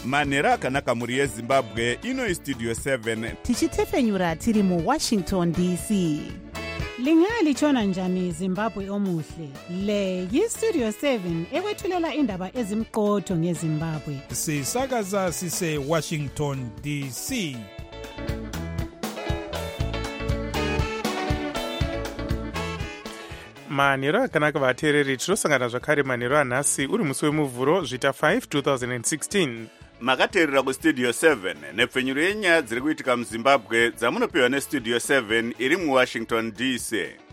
manhero akanaka mhuri yezimbabwe. Ino istudio 7 tichitefenyura tiri muWashington DC. Lingalitshona njani Zimbabwe omuhle? Le yistudio 7 ekwethulela indaba ezimqotho ngeZimbabwe. Sisakaza sise Washington DC. manhero akanaka vateereri, tinosangana zvakare manhero anhasi uri musi wemuvhuro zvita 5 2016. makateerera kustudio 7 nepfenyuro yenyaya dziri kuitika muzimbabwe dzamunopiwa nestudio 7 iri muwashington DC.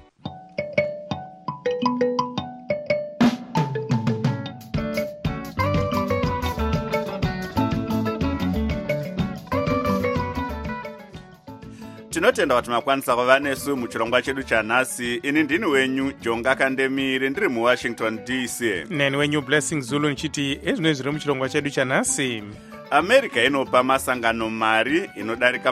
tinotenda kuti makwanisa kuva nesu muchirongwa chedu chanhasi. Ini ndini wenyu Jonga Kandemire ndiri muwashington DC. Neni wenyu Blessing Zulu nichiti ezvino zviri muchirongwa chedu chanhasi. America inopa masangano mari inodarika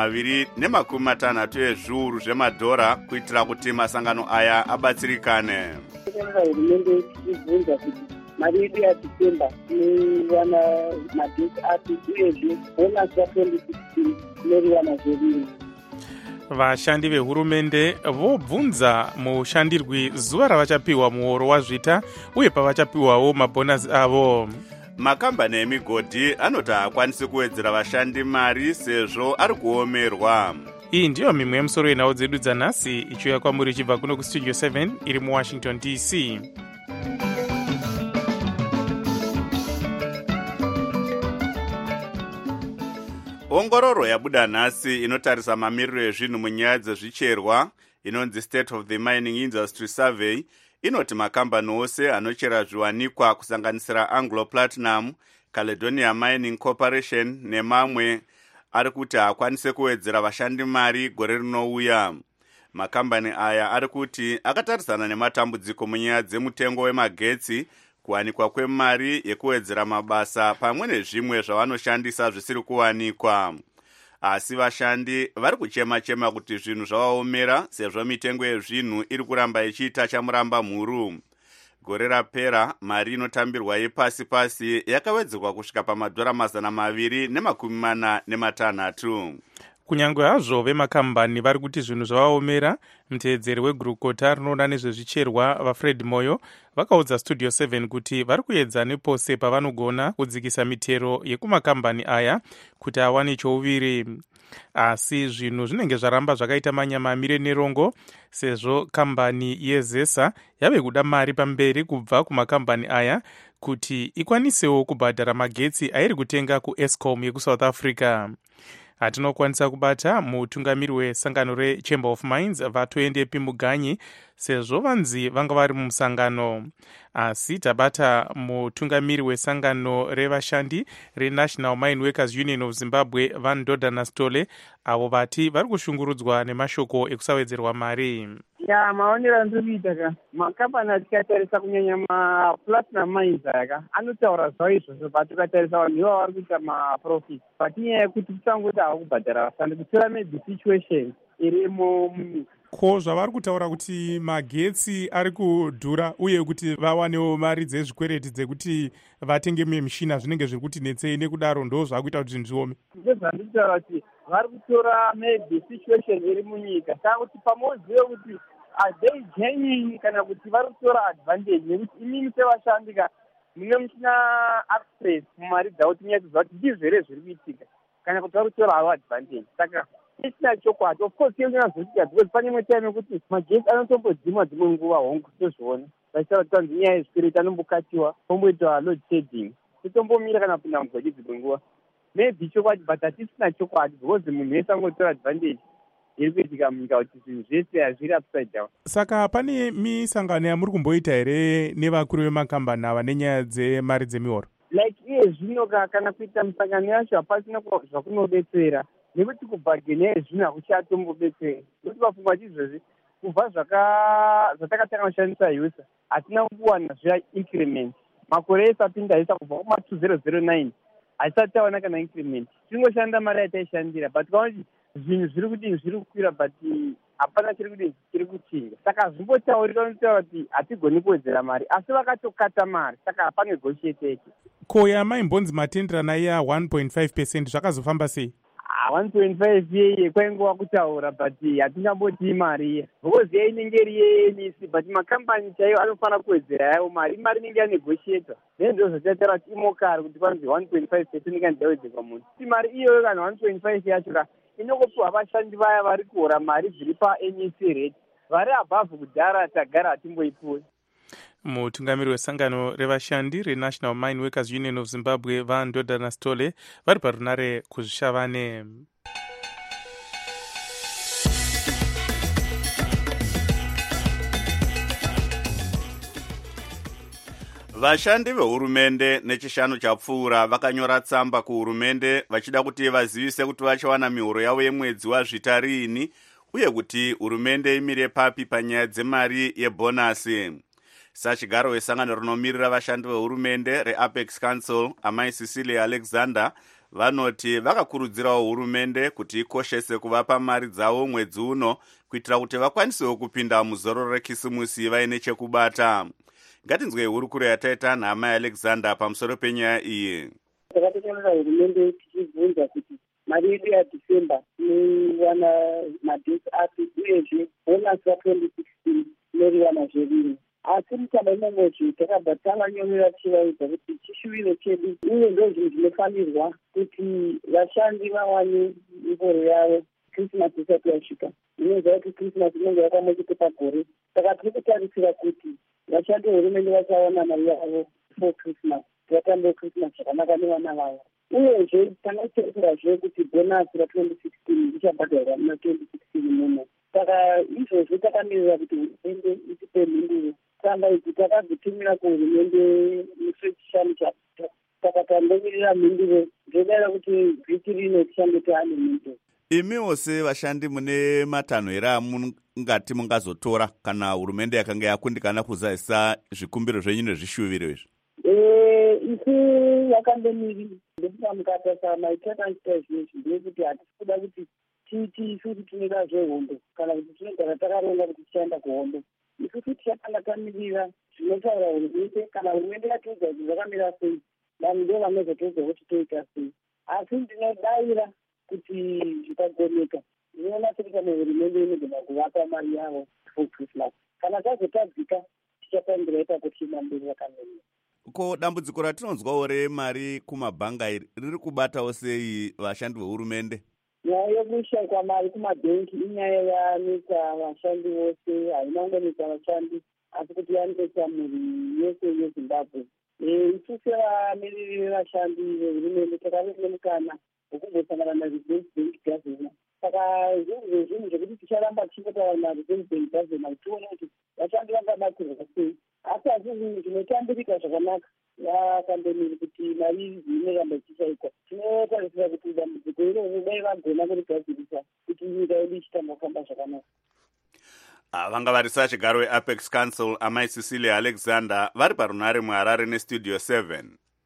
250 ezviuru zvemadhora kuitira kuti masangano aya abatsirikane. Hurumende ibvunza kuti mari yedu yaDecember inowana magesi api uyezve bonus ya2016 inoriwana zveriri. Vashandi vehurumende vobvunza mushandirwi zuva ravachapiwa muhoro wazvita uye pavachapiwawo mabhonasi avo. Makambani emigodhi anoti haakwanisi kuwedzera vashandi mari sezvo ari kuomerwa. Iyi ndiyo mimwe yemusoro yenhau dzedu dzanhasi ichiuya kwamuri ichibva kuno kustudio 7 iri muWashington DC. Ongororo yabuda nhasi inotarisa mamiriro ezvinhu munyaya dzezvicherwa inonzi State of the Mining Industry Survey inoti makambani ose anochera zviwanikwa kusanganisira Anglo Platinum, Caledonia Mining Corporation nemamwe ari kuti haakwanise kuwedzera vashandi mari gore rinouya. Makambani aya ari kuti akatarisana nematambudziko munyaya dzemutengo wemagetsi, kuwanikwa kwemari yekuwedzera mabasa pamwe nezvimwe zvavanoshandisa zvisiri kuwanikwa. Asi vashandi vari kuchema-chema kuti zvinhu zvavaomera sezvo mitengo yezvinhu iri kuramba ichiita chamuramba mhuru. Gore rapera mari inotambirwa yepasi-pasi yakawedzerwa kusvika pamadhora 246. Kunyange hazvo vemakambani vari kuti zvinhu zvavaomera, muteedzeri wegurukota rinoona nezvezvicherwa vaFred Moyo vakaudza studio 7 kuti vari kuedza nepose pavanogona kudzikisa mitero yekumakambani aya kuti awane chouviri. Asi zvinhu zvinenge zvaramba zvakaita manyama amire nerongo sezvo kambani yeZESA yave kuda mari pamberi kubva kumakambani aya kuti ikwanisewo kubhadhara magetsi airi kutenga kuEscom yekuSouth Africa. Hatinokwanisa kubata mutungamiri wesangano reChamber of Mines vatoendepi Muganyi sezvo vanzi vanga vari mumusangano. Asi tabata mutungamiri wesangano revashandi reNational Mine Workers Union of Zimbabwe Vandoda Nastole avo vati vari kushungurudzwa nemashoko ekusawedzerwa mari. Maonero andikuita ka makambani atikatarisa kunyanya maplatinum mines aka anotaura zvavo izvozvo, but ukatarisa vanhu ivo vari kuita maprofit, but inyaya yekuti tisangoti hava kubhadhara vashandi kutora maybe situation irimo munyika. Ko zvavari kutaura kuti magetsi ari kudhura uye kuti vawanewo mari dzezvikwereti dzekuti vatenge mimwe mishina zvinenge zviri kuti netsei, nekudaro ndo zvakuita kuti zvinhu zviome. Ndezvandikutaura kuti vari kutora maybe situation iri munyika, kana kuti pamozive kuti they genuine kana kuti vari kutora advantage nekuti imini sevashandi ka mune muchina access mumari dzavo tinyatsoziva kuti ndizvere zviri kuitika kana kuti vari kutora havo advantage. Saka isina chokwadi, of course iyonazvitika because pane imwe time yekuti magetsi anotombodzimwa dzimwe nguva hongu tozviona vachitaura kuti tanzi nyaya yezvikwereti anombokatiwa pomboitwa load shedding, totombomira kana kupinda mugodhi dzimwe nguva. Maybe chokwadi but hatisina chokwadi because munhu wese angotora advantage iri kuitika munyika kuti zvinhu zvese hazviri upside down. Saka pane misangano yamuri kumboita here nevakuru vemakambani ava nenyaya dzemari dzemihoro? Like iye zvino kana kuita misangano yacho hapasina zvakunobetsera nekuti kubhageni yezvino hakuchatombobetsera nekuti vapfungwa chizvezvi kubva zvatakatanga kushandisa yusa hatina kuwana zviya increment. Makore ese apinda aisa kubva kuma2009 hatisati taona kana increment, tingoshanda mari yataishandira, but kaona kuti zvinhu zviri kudini zviri kukwira, but hapana chiri kuchinja. Saka zvimbotaurika unotaura kuti hatigoni kuwedzera mari, asi vakatokata mari, saka hapana negotiateki. Ko yamaimbonzi matenderana iya 1.5% zvakazofamba sei? 1.5 yeye kwaingova kutaura, but hatingamboti mari iye because inenge iri yeNEC, but makambani chaiyo anofanira kuwedzera yayo mari inenge yanegotiatwa. Then ndo zvachaitaura kuti imokari kuti kwanzi 1.5% inenge ndawedzerwa munhu. Mari iyoyo kana 1.5 yacho inongopiwa vashandi vaya vari kuhora mari dziri paNEC rate, vari abhavhu kudhara tagara hatimboipuwi. Mutungamiri wesangano revashandi reNational Mine Workers Union of Zimbabwe vaNdodana Stole vari parunare kuzvishavane. Vashandi vehurumende nechishanu chapfuura vakanyora tsamba kuhurumende vachida kuti vazivise kuti vachawana mihoro yavo yemwedzi wazvita riini uye kuti hurumende imire papi panyaya dzemari yebhonasi. Sachigaro wesangano rinomirira vashandi vehurumende reApex Council amai Cecilia Alexander vanoti vakakurudzirawo hurumende kuti ikoshese kuvapa mari dzavo mwedzi uno kuitira kuti vakwanisewo kupinda muzoro rekisimusi vaine chekubata. Ngatinzwe hurukuro yataita naamai Alexander pamusoro penyaya iyi. Takatotaurira hurumende tichibvunza kuti mari yedu yaDecember inowana madhesi api uyezve bonasi ra2016 inoriwana zverini. Asi mutamba imongozve takabva tavanyorera tichivaudza kuti chishuwiro chedu uye ndo zvinhu zvinofanirwa kuti vashandi vawane ngoro yavo Christmas isati yasvika. Inoziva kuti Christmas inenge yakamwechete pagore, saka tiri kutarisira kuti vashandi vehurumende vachawana mari yavo for Christmas, vatambe Christmas zvakanaka nevana vavo. Uyezve tangachekurazve kuti bonasi ra2016 richabhadharwa muna 2016 muno. Saka izvozvo takamirira kuti hurumende itipe mhinduro. Tsamba idzi takadzitumira kuhurumende musi wechishanu chapfuura, saka tandomirira mhinduro zvodaira kuti vhiki rino tichange taane mhinduro. Imiwo sevashandi mune matanho here amungati mungazotora kana hurumende yakanga yakundikana kuzadzisa zvikumbiro zvenyu nezvishuviro izvi? Isi yakandemiri ndokuti mukatasama itakaita zvinhu ndekuti hatisi kuda kuti tiiti isusu tinoda zvehondo kana kuti tinogara takaronga kuti tichaenda kuhondo. Isusu tichakanga tamirira zvinotaura hurumende, kana hurumende yatiudza kuti zvakamira sei, vanhu ndo vanozotoudza kuti toita sei. Asi ndinodavira kuti zvikagoneka zvinoona sekuti kana hurumende inogona kuvapa mari yavo for Christmas. Kana zvazotadzika tichapambira ipapo tichienda mberi yakanyorera. Ko dambudziko ratinonzwawo remari kumabhanga iri riri kubatawo sei vashandi vehurumende? Nyaya yekushaikwa mari kumabhengi inyaya yanetsa vashandi vose, haina kungonetsa vashandi asi kuti yanetsa mhuri yese yeZimbabwe. Isu sevamiriri vevashandi vehurumende takave nemukana wekumbosangana naReserve Bank Governor. Saka zvinhu zvekuti ticharamba tichimbotaura naReserve Bank Governor kuti tione kuti vashandi vangabatsirwa sei. Asi zvinhu zvinotambirika zvakanaka vakandemiri kuti mari dzinoramba dzichishaikwa. Tinotarisira kuti dambudziko iroro dai vagona kurigadzirisa kuti nyika yedu ichitanga kufamba zvakanaka. Vanga vari sachigaro weApex Council amai Cecilia Alexander vari parunare muHarare neStudio 7.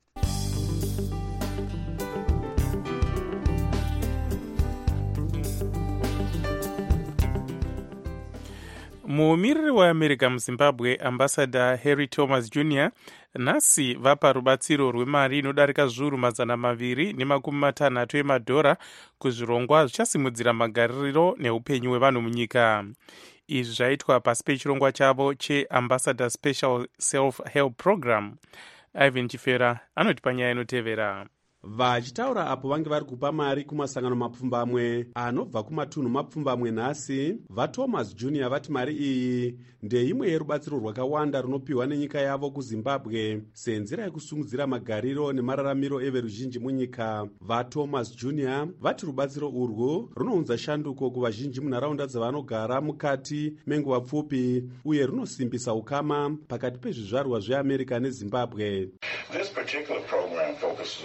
Mumiriri weAmerica muZimbabwe ambassador Harry Thomas Jr. nhasi vapa rubatsiro rwemari inodarika zviuru 250 emadhora kuzvirongwa zvichasimudzira magariro neupenyu hwevanhu munyika. Izvi zvaitwa pasi pechirongwa chavo cheAmbassador Special Self-Help Program. Ivan Chifera anoti panyaya inotevera. Vachitaura apo vange vari kupa mari kumasangano mapfumbamwe anobva kumatunhu mapfumbamwe nhasi, vaThomas Jr. vati mari iyi ndeimwe yerubatsiro rwakawanda runopiwa nenyika yavo kuZimbabwe senzira yekusungudzira magariro nemararamiro everuzhinji munyika. VaThomas Jr. vati rubatsiro urwu runounza shanduko kuvazhinji munharaunda dzavanogara mukati menguva pfupi uye runosimbisa ukama pakati pezvizvarwa zveAmerica neZimbabwe. This particular program focuses on providing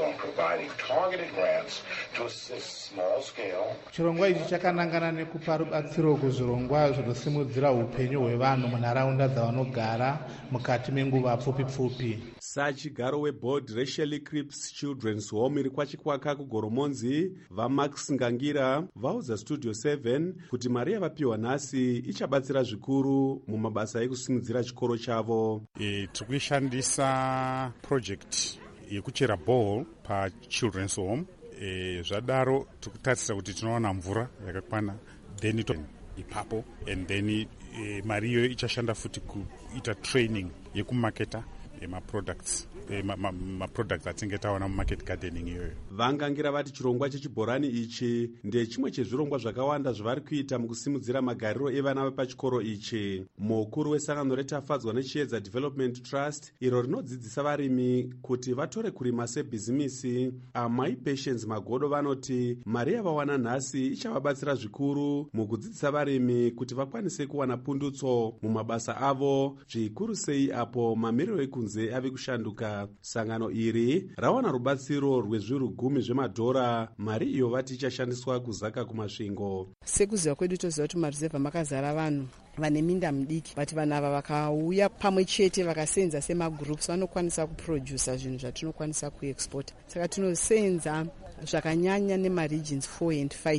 providing targeted grants to assist small-scale. Chirongwa ichi chakanangana nekupa rubatsiro kuzvirongwa zvinosimudzira upenyu hwevanhu munharaunda dzavanogara mukati menguva pfupi-pfupi. Sachigaro weboard Rachel Cripps Children's Home iri kwachikwaka kugoromonzi, vaMax Ngangira vaudza Studio 7 kuti mari yavapiwa nhasi ichabatsira zvikuru mumabasa ekusimudzira chikoro chavo. Tikuishandisa project yekuchera ball paChildren's Home. Zvadaro tikutarisira kuti tinowana mvura yakakwana then ipapo and then mari iyo ichashanda futi kuita training yekumaketa emaproducts maproducts atinge taona mumarket gardening iyoyo. Vangangira vati chirongwa chechibhorani ichi ndechimwe chezvirongwa zvakawanda zvavari kuita mukusimudzira magariro evana vepachikoro ichi. Mukuru wesangano retafadzwa nechiedza Development Trust iro rinodzidzisa varimi kuti vatore kurima sebhizimisi, Amai Patience Magodo vanoti mari yavawana nhasi ichavabatsira zvikuru mukudzidzisa varimi kuti vakwanise kuwana pundutso mumabasa avo, zvikuru sei apo mamiriro ekunze ave kushanduka. Sangano iri rawana rubatsiro rwezviru 10 zvemadhora. Mari iyo vati ichashandiswa kuzaka kumasvingo. Sekuziva kwedu toziva kuti mumaruzevha makazara vanhu vane minda midiki, but vanhu ava vakauya pamwe chete vakasenza semagroups vanokwanisa kuprodusa zvinhu zvatinokwanisa kuexport. Saka tinosenza zvakanyanya nemaregions 4 and 5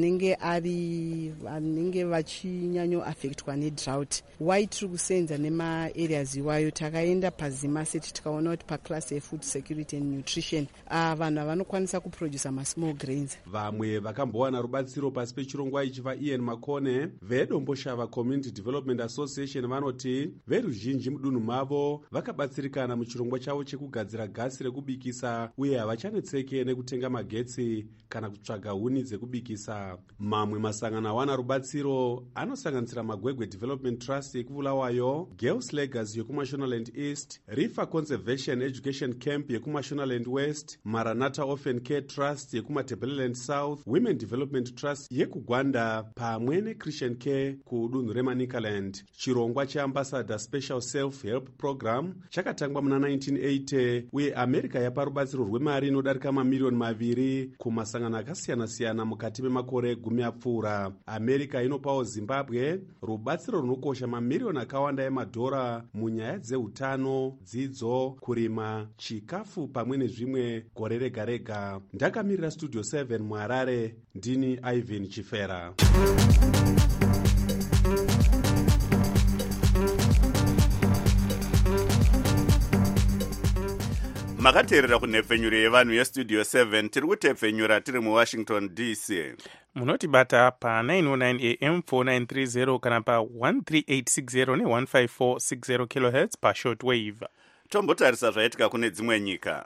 anenge vachinyanyo affectwa nedrought. Why tiri kusenza nemaareas iwayo? Takaenda paZimaseti tikaona kuti paclass yefood security and nutrition vanhu vanokwanisa kuprodusa masmall grains. Vamwe vakambowana rubatsiro pasi pechirongwa ichi vaIan Makone vedomboshava Community Development Association vanoti veruzhinji mudunhu mavo vakabatsirikana muchirongwa chavo chekugadzira gasi rekubikisa uye havachanetseke nekutenga magetsi kana kutsvaga huni dzekubikisa. Mamwe masangano awana rubatsiro anosanganisira Magwegwe Development Trust yekuvulawayo, Girls Legacy yekuMashonaland East, River Conservation Education Camp yekuMashonaland West, Maranatha Orphan Care Trust yekuMatebeleland South, Women Development Trust yekugwanda pamwe neChristian Care kudunhu reManikaland. Chirongwa cheAmbassador Special Self-Help Program chakatangwa muna 1980 uye America yapa rubatsiro rwemari inodarika mamiliyoni 2 kumasangano akasiyana-siyana mukati memakore 10 apfuura. America inopawo Zimbabwe rubatsiro runokosha mamiliyoni akawanda emadhora munyaya dzeutano, dzidzo, kurima, chikafu pamwe nezvimwe gore rega-rega. Ndakamirira Studio 7 muHarare, ndini Ivan Chifera. makateerera kunhepfenyuro yevanhu yestudio 7 tiri kutepfenyura tiri muWashington DC. munotibata pa909 am 4930 kana pa13860 ne15460 kHz pashortwave. tombotarisa zvaitika kune dzimwe nyika.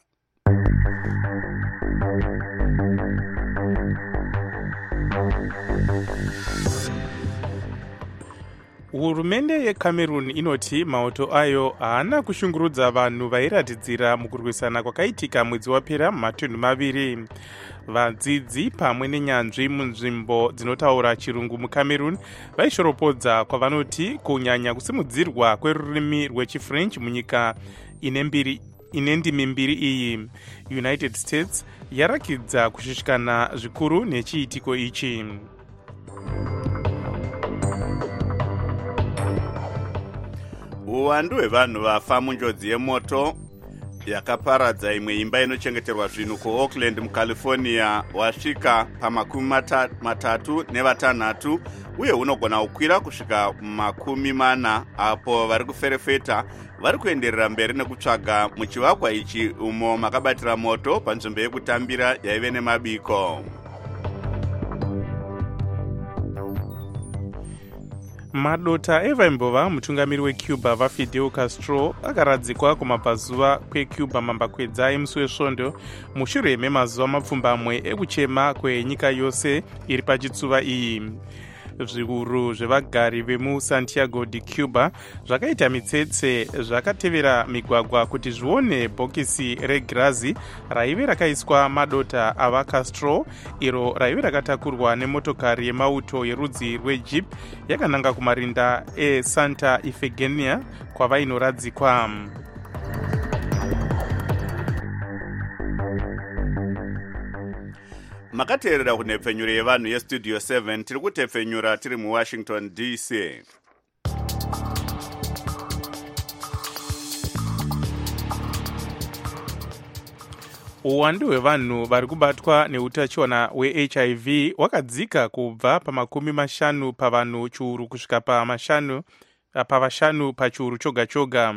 Hurumende yeCameroon inoti mauto ayo haana kushungurudza vanhu vairatidzira mukurwisana kwakaitika mwedzi wapera matunhu 2. Vadzidzi pamwe nenyanzvi munzvimbo dzinotaura chirungu muCameroon vaishoropodza kwavanoti kunyanya kusimudzirwa kwerurimi rwechifrench munyika ine ndimi mbiri iyi. United States yarakidza kushushikana zvikuru nechiitiko ichi. Uwandu hwevanhu vafa munjodzi yemoto yakaparadza imwe imba inochengeterwa zvinhu kuOakland muCalifornia wasvika pa36 uye unogona kukwira kusvika 40 apo vari kuferefeta vari kuenderera mberi nekutsvaga muchivakwa ichi umo makabatira moto panzvimbo yekutambira yaive nemabiko. Madota evaimbova mutungamiri weCuba vaFidel Castro akaradzikwa kumabvazuva kweCuba mambakwedza emusi wesvondo mushure memazuva mapfumbamwe ekuchema kwenyika yose iri pachitsuva iyi. Zviuru zvevagari vemuSantiago de Cuba zvakaita mitsetse zvakatevera migwagwa kuti zvione bhokisi regirazi raive rakaiswa madota ava Castro, iro raive rakatakurwa nemotokari yemauto yerudzi rweJeep yakananga kumarinda eSanta Ifigenia kwavainoradzikwa. makateerera kunhepfenyuro yevanhu yestudio 7 tiri kutepfenyura tiri muwashington dc. Uwandu hwevanhu vari kubatwa neutachiona hweHIV hwakadzika kubva pa50 pavanhu chiuru kusvika pavashanu pachiuru choga choga.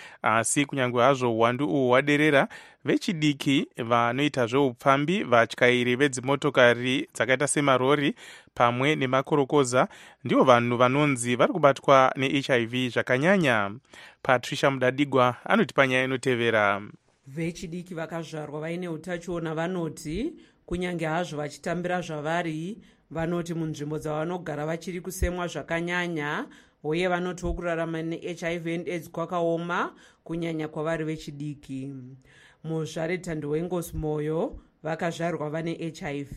Asi kunyange hazvo uwandu uhu hwaderera, vechidiki vanoita zveupfambi, vatyairi vedzimotokari dzakaita semarori pamwe nemakorokoza ndivo vanhu vanonzi vari kubatwa neHIV zvakanyanya. Patricia Mudadigwa anoti panyaya inotevera. Vechidiki vakazvarwa vaine utachiona vanoti kunyange hazvo vachitambira zvavari, vanoti munzvimbo dzavanogara vachiri kusemwa zvakanyanya, uye vanotiwo kurarama neHIV and AIDS kwakaoma kunyanya kwavari vechidiki. Muzvare Tandwengosi Moyo vakazvarwa vane HIV.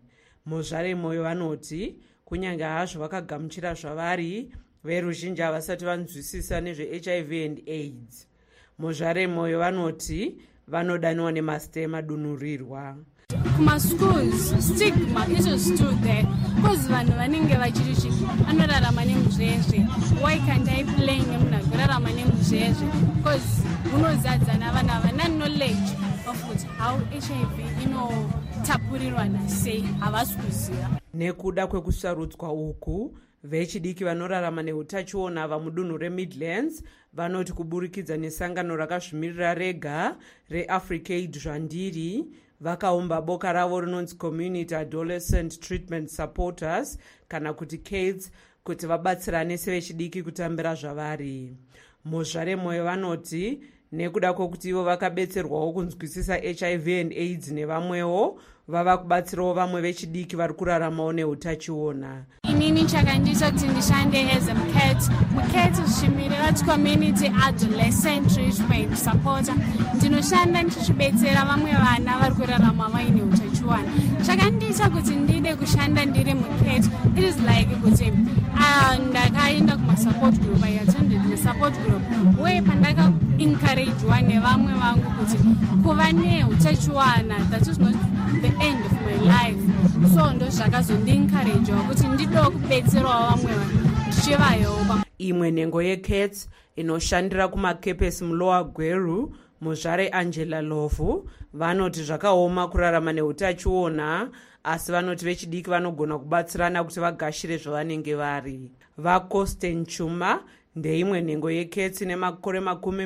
Muzvare Moyo vanoti kunyange hazvo vakagamuchira zvavari, veruzhinji havasati vanzwisisa nezveHIV and AIDS. Muzvare Moyo vanoti vanodaniwa nemasitema madunhurirwa. Kumaschools stigma is still there because vanhu vanenge vachirichi anorarama nemuzvezve. Why can't I play nemunhu agorarama nemuzvezve? Because unozadzana vanhu havana knowledge of how HIV inotapurirwana sei, havasi kuziva. Nekuda kwekusarudzwa uku, vechidiki vanorarama neutachiona vamudunhu reMidlands vanoti kuburikidza nesangano rakazvimirira rega reAfricaid Zvandiri vakaumba boka ravo rinonzi Community Adolescent Treatment Supporters kana kuti CADES kuti vabatsirane sevechidiki kutambira zvavari. Muzvare Moyo vanoti nekuda kwokuti ivo vakabetserwawo kunzwisisa HIV and AIDS nevamwewo, vava kubatsirawo vamwe vechidiki vari kuraramawo neutachiona. Inini chakandiita kuti ndishande as a MCAT zvichimirira Community Adolescent Treatment Supporter. Ndinoshanda ndichibetsera vamwe vana vari kurarama vaine utachiona. Chakandiita kuti ndide kushanda ndiri MCAT, it is like kuti ndakaenda kumasupport group, I attended the support group, uye pandaka encouragewa nevamwe vangu kuti kuva neutachiona that is not the end of my life. So ndo zvakazondiencouragewa kuti ndido kubetserawo vamwe vanhu ndichivayoba. Imwe nhengo yeCats inoshandira kumakepesi mulowa Gweru, muzvare Angela Lovu, vanoti zvakaoma kurarama neutachiona, asi vanoti vechidiki vanogona kubatsirana kuti vagashire zvavanenge vari. VaCosten Chuma ndeimwe nhengo yeCats nemakore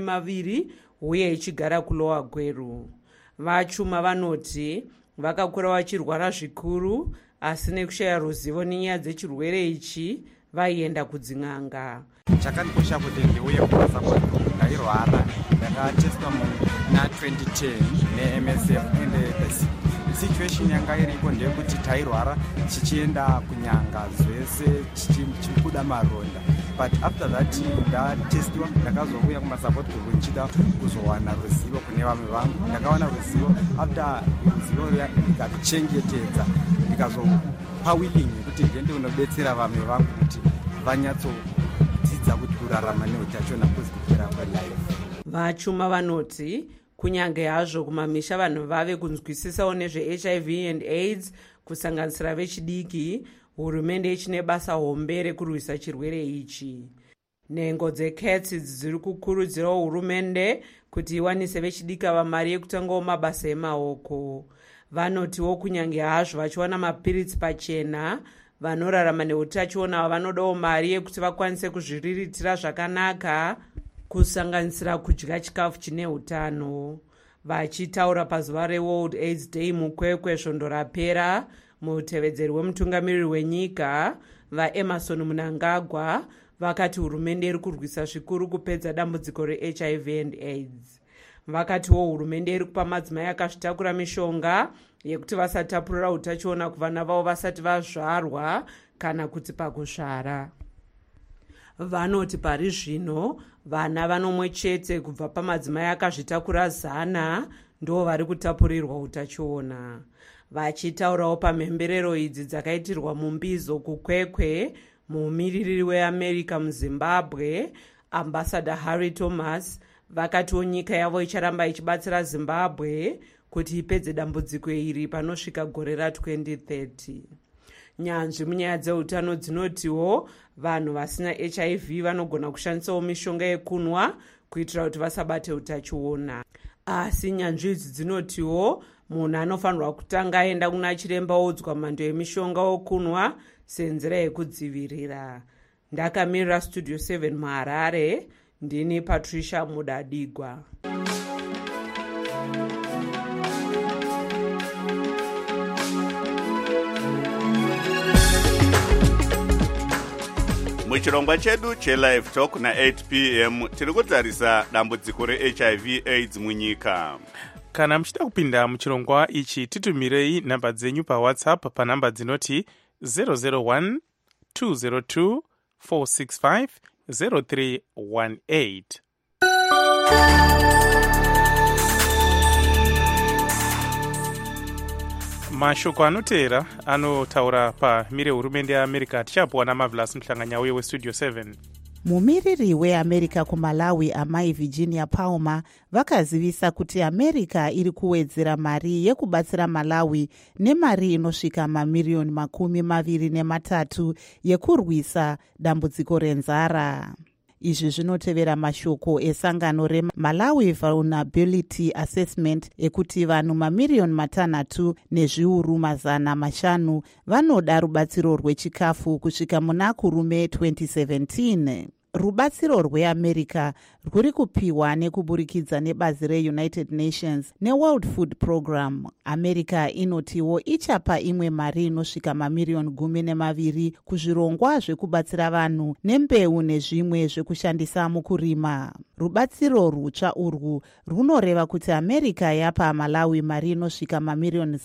20 uye ichigara kulowa Gweru. VaChuma vanoti vakakura vachirwara zvikuru, asi nekushaya ruzivo nenyaya dzechirwere ichi vaienda kudzin'anga. Chakandikosha kuti ndiuye kumasapoti ndairwara, ndakatestwa muna 2010 neMSF, ende the situation yanga iriko ndeyekuti tairwara chichienda kunyanga zvese chichibuda maronda, but after that ndatestiwa, ndakazouya kumasapoti group nchida kuzowana ruzivo kune vamwe vangu. Ndakawana ruzivo, after ruzivo ndikazvichengetedza, ndikazopa willing kuti ndiende kunobetsera vamwe vangu kuti vanyatsodzidza kuti kurarama neutachiona kuzi kupera kwelife. VaChuma vanoti kunyange hazvo kumamisha vanhu vave kunzwisisawo nezveHIV and AIDS kusanganisira vechidiki, hurumende ichine basa hombe rekurwisa chirwere ichi. Nhengo dzeCats dziri kukurudzirawo hurumende kuti iwanise vechidiki ava mari yekutangawo mabasa emaoko. Vanotiwo kunyange hazvo vachiwana mapiritsi pachena, vanorarama neutachiona vanodawo mari yekuti vakwanise kuzviriritira zvakanaka, kusanganisira kudya chikafu chine utano. Vachitaura pazuva reWorld AIDS Day mukwekwe svondo rapera, mutevedzeri wemutungamiriri wenyika vaEmerson Mnangagwa vakati hurumende iri kurwisa zvikuru kupedza dambudziko reHIV and AIDS. Vakatiwo hurumende iri kupa madzimai akazvitakura mishonga yekuti vasatapurira utachiona kuvana vavo vasati vazvarwa kana kuti pakuzvara. Vanoti pari zvino vana vanomwe chete kubva pamadzimai akazvitakura 100 ndo vari kutapurirwa utachiona. Vachitaurawo pamhemberero idzi dzakaitirwa mumbizo kukwekwe, mumiririri weAmerica muZimbabwe ambassador Harry Thomas vakatiwo nyika yavo icharamba ichibatsira Zimbabwe kuti ipedze dambudziko iri panosvika gore ra2030. Nyanzvi munyaya dzeutano dzinotiwo vanhu vasina HIV vanogona kushandisawo mishonga yekunwa kuitira kuti vasabate utachiona. Asi nyanzvi idzi dzinotiwo munhu anofanirwa kutanga aenda kuna chiremba oudzwa mhando yemishonga wokunwa senzira yekudzivirira. Ndakamirira Studio 7 muHarare, ndini Patricia Mudadigwa. muchirongwa chedu chelive talk na8 p.m. tiri kutarisa dambudziko reHIV AIDS munyika. Kana muchida kupinda muchirongwa ichi, titumirei namba dzenyu paWhatsApp panamba dzinoti 001 202 465 0318. Mashoko anoteera anotaura pamire hurumende yeAmerica. Tichapuwa naMarvelous Mhlanganya uye weStudio 7. mumiriri weamerica kuMalawi amai Virginia Palmer vakazivisa kuti America iri kuwedzera mari yekubatsira Malawi nemari inosvika mamiriyoni 23 yekurwisa dambudziko renzara. Izvi zvinotevera mashoko esangano reMalawi Vulnerability Assessment ekuti vanhu mamiriyoni 6 nezviuru 500 vanoda rubatsiro rwechikafu kusvika muna kurume 2017. Rubatsiro rweAmerica rwuri kupiwa nekuburikidza nebazi reUnited Nations neWorld Food Program. America inotiwo ichapa imwe mari inosvika mamiriyoni 12 kuzvirongwa zvekubatsira vanhu nembeu nezvimwe zvekushandisa mukurima. Rubatsiro rutsva urwu runoreva kuti America yapa Malawi mari inosvika mamiriyoni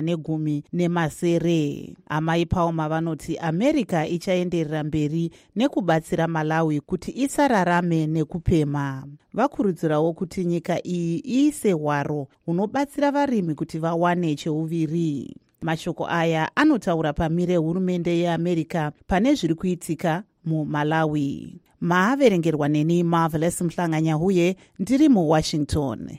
110 Amai Palmer vanoti America ichaenderera mberi nekubatsira Malawi kuti isararame nekupema. Vakurudzirawo kuti nyika iyi iise hwaro hunobatsira varimi kuti vawane cheuviri. Mashoko aya anotaura pamire hurumende yeAmerica pane zviri kuitika muMalawi. Maaverengerwa neni Marvelous Mhlanganya huye ndiri muWashington.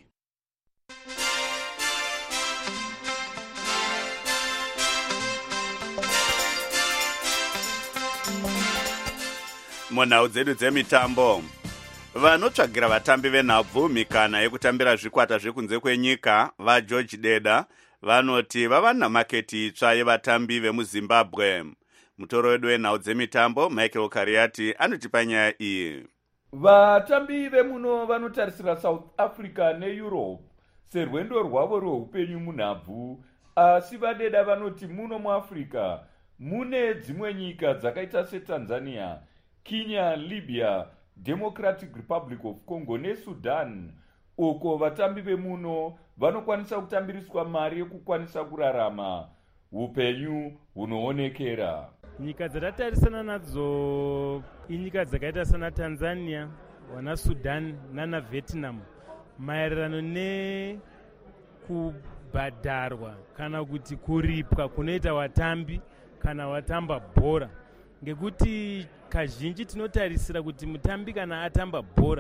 munhau dzedu dzemitambo, vanotsvagira vatambi venhabvu mikana yekutambira zvikwata zvekunze kwenyika vaGeorge Deda vanoti vava namaketi itsva yevatambi vemuZimbabwe. Mutoro wedu wenhau dzemitambo Michael Kariati anotipa nyaya iyi. Vatambi vemuno vanotarisira South Africa neEurope serwendo rwavo rweupenyu munhabvu, asi vaDeda vanoti muno muAfrica mune dzimwe nyika dzakaita seTanzania, Kenya, Libya, Democratic Republic of Congo neSudan, uko vatambi vemuno vanokwanisa kutambiriswa mari yekukwanisa kurarama upenyu hunoonekera. Nyika dzatatarisana nadzo inyika dzakaita sana Tanzania, wana Sudan nana Vietnam, maererano nekubhadharwa kana kuti kuripwa kunoita vatambi kana watamba bhora. Ngekuti kazhinji tinotarisira kuti mutambi kana atamba bhora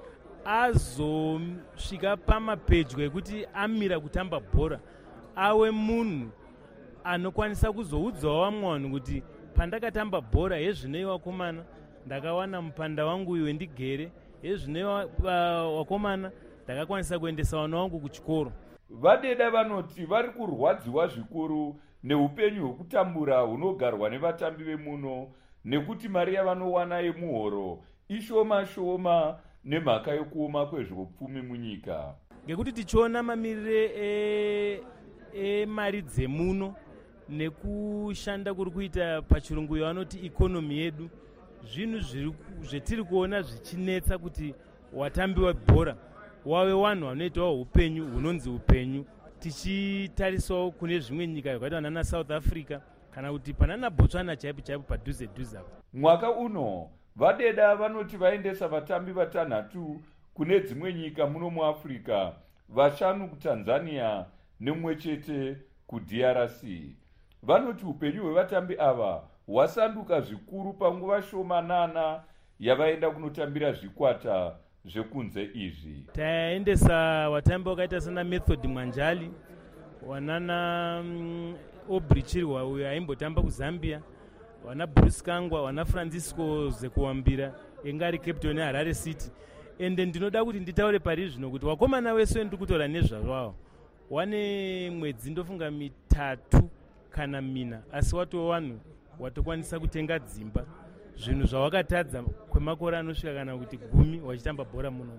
azosvika pamapedyo ekuti amira kutamba bhora awe munhu anokwanisa kuzoudzawo vamwe vanhu kuti pandakatamba bhora hezvinei wakomana ndakawana mupanda wangu iwe ndigere, hezvinei wakomana ndakakwanisa kuendesa vana vangu kuchikoro. VaDeda vanoti vari kurwadziwa zvikuru neupenyu hwekutambura hunogarwa nevatambi vemuno, nekuti mari yavanowana yemuhoro ishoma shoma nemhaka yekuoma kwezveupfumi munyika. Ngekuti tichiona mamirire emari dzemuno nekushanda kuri kuita pachirungu yavanoti ikonomi yedu, zvinhu zvetiri kuona zvichinetsa kuti watambi webhora wave vanhu vanoitawo upenyu hunonzi upenyu. Tichitarisawo kune zvimwe nyika zvakaita nana South Africa kana kuti panana Botswana chaipo chaipo padhuze dhuze apo. Mwaka uno VaDeda vanoti vaendesa vatambi 6 kune dzimwe nyika muno muAfrica, 5 kuTanzania nemwe chete kuDRC. Vanoti upenyu hwevatambi ava hwasanduka zvikuru panguva shomanana yavaenda kunotambira zvikwata zvekunze izvi. Taendesa vatambi wakaita sana Method Mwanjali, wanana Aubrey Chirwa uyo aimbotamba kuZambia, wana Bruce Kangwa, wana Francisco Zekuwambira enga ari captain yeHarare City. Ende ndinoda kuti nditaure pari zvino kuti wakomana wese ndiri kutaura nezvazvawo wane mwedzi ndofunga 3 kana 4 asi watova vanhu watokwanisa kutenga dzimba, zvinhu zvawakatadza kwemakore anosvika kana kuti 10 wachitamba bhora muno.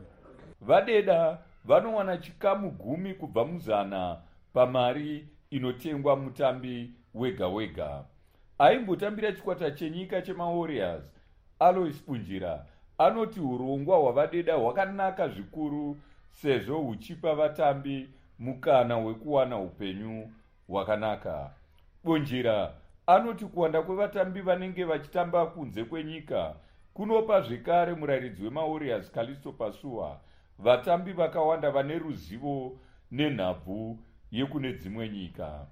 Vadeda vanowana chikamu 10 kubva muzana pamari inotengwa mutambi wega wega. Aimbotambira chikwata chenyika chemaWarriors, Alois Bunjira anoti urongwa hwavadeda hwakanaka zvikuru sezvo huchipa vatambi mukana wekuwana upenyu hwakanaka. Bunjira anoti kuwanda kwevatambi vanenge vachitamba kunze kwenyika kunopa zvekare murayiridzi wemaWarriors Callisto Pasua vatambi vakawanda vane ruzivo nenhabvu yekune dzimwe nyika.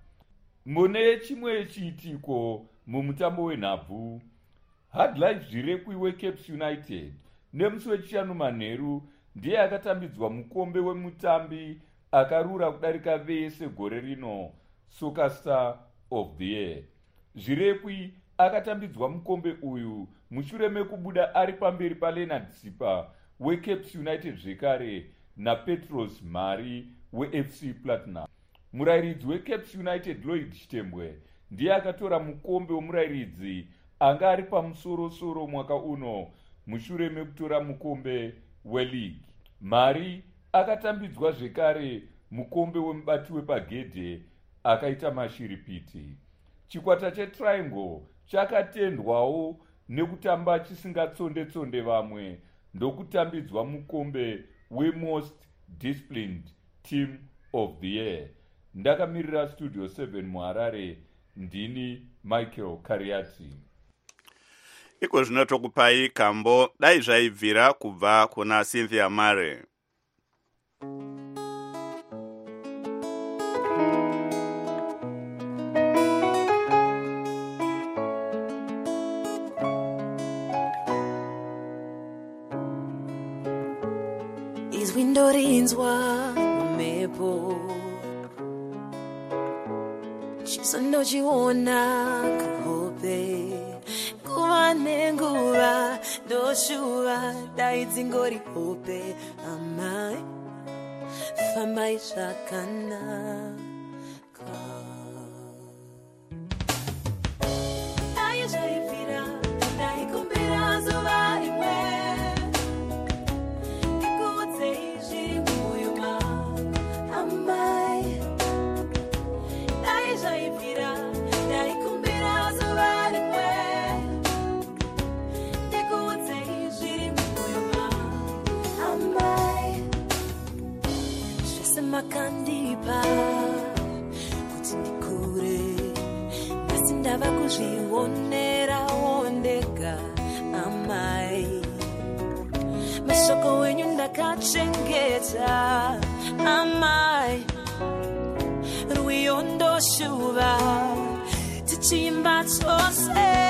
Mune chimwe chiitiko mumutambo wenhabvu, Hardlife Zvirekwi weCaps United nemusi wechishanu manheru ndiye akatambidzwa mukombe wemutambi akarura kudarika vese gore rino, Soccer Star of the Year. Zvirekwi akatambidzwa mukombe uyu mushure mekubuda ari pamberi paLeonard Tsipa weCaps United zvekare naPetros Mari weFC Platinum. Murayiridzi weCaps United Lloyd Chitembwe ndiye akatora mukombe womurayiridzi anga ari pamusoro-soro mwaka uno mushure mekutora mukombe weLeague. Mari akatambidzwa zvekare mukombe wemubati wepagedhe akaita mashiripiti. Chikwata cheTriangle chakatendwawo nekutamba chisingatsonde-tsonde vamwe ndokutambidzwa mukombe weMost Disciplined Team of the Year. Ndakamirira Studio 7 muHarare, ndini Michael Kariati. Iko zvino tokupai kambo dai zvaibvira kubva kuna Cynthia Mare. Izwi ndorinzwa mumhepo, chiso ndochiona kuhope, nguva nenguva ndoshuva dai dzingori hope. Amai fambai zvakanaka, dai zvaibvira ndaikumbira zuva rimwe ndikuudzei zviri mumwoyo mangu. Amai dai zvaibvira ndaikumbira zuva rimwe ndikuudzei zviri mumwoyo mangu. Amai zvese makandipa kuti ndikure, asi ndava kuzvionerawo ndega. Amai mashoko wenyu ndakachengeta. Amai ruiyo ndoshuva tichimba chose.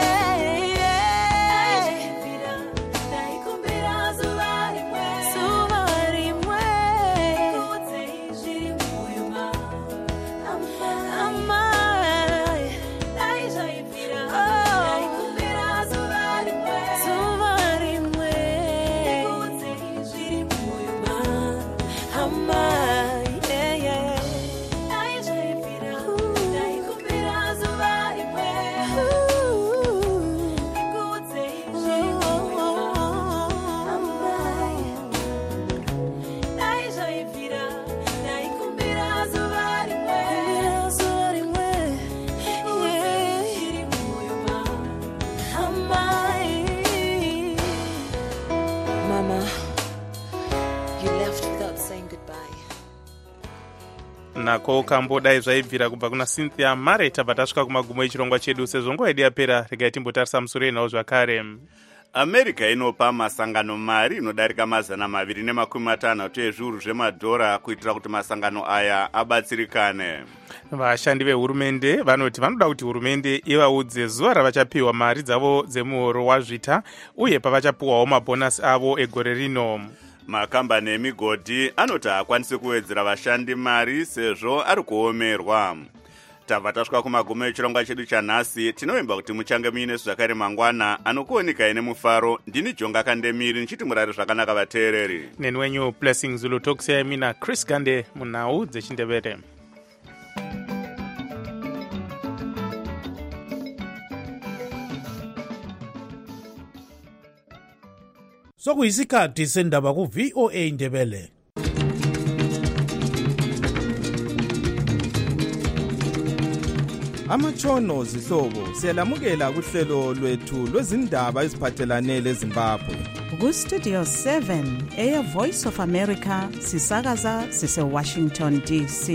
nako kambo dai zvaibvira kubva kuna Cynthia Mare. Tabva tasvika kumagumo echirongwa chedu. Sezvo nguva yedu yapera, regai timbotarisa musoro enhau zvakare. America inopa masangano mari inodarika 250 ezviuru zvemadhora kuitira kuti masangano aya abatsirikane. Vashandi vehurumende vanoti vanoda kuti hurumende ivaudze zuva ravachapiwa mari dzavo dzemuhoro wazvita uye pavachapiwawo mabhonasi avo egore rino. makambani emigodhi anoti haakwanisi kuwedzera vashandi mari sezvo ari kuomerwa. Tabva tasvika kumagumo echirongwa chedu chanhasi. Tinovimba kuti muchange muine zvakare mangwana anokuonikai nemufaro. Ndini Jonga Kandemiri nichiti murari zvakanaka vateereri. Neni wenyu Blessing Zulu tokusiyai mina Chris Gande munhau dzechindevere. Sokuyisikhathi sendaba ku VOA Ndebele. Amatshono zihlobo siyalamukela kuhlelo lwethu lwezindaba eziphathelane leZimbabwe. Ku Studio 7 Air Voice of America sisakaza sise Washington DC.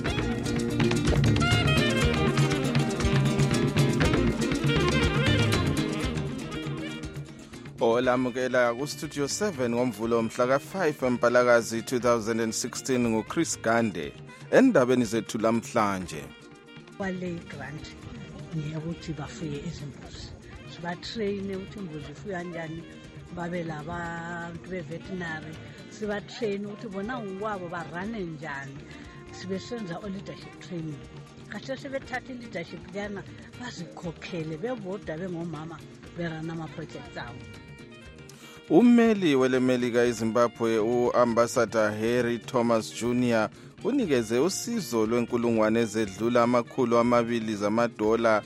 Olamukela ku Studio 7 ngomvulo mhla ka5 eMpalakazi 2016 nguChris Gande. Endabeni zethu lamhlanje. Wale grant ngiyakuthi bafuye izimbuzi. Sibatrain ukuthi imbuzi ifuya kanjani, babe labantu beveterinary. Sibatrain ukuthi bona ngokwabo barane njani. Sibe senza leadership training. Kahle sebethatha leadership yana bazikhokhele bebodwa bengomama berana ama projects awo. Ummeli welemelika eZimbabwe uAmbassador Harry Thomas Jr. unikeze usizo lwenkulungwane ezedlula $200 zamadola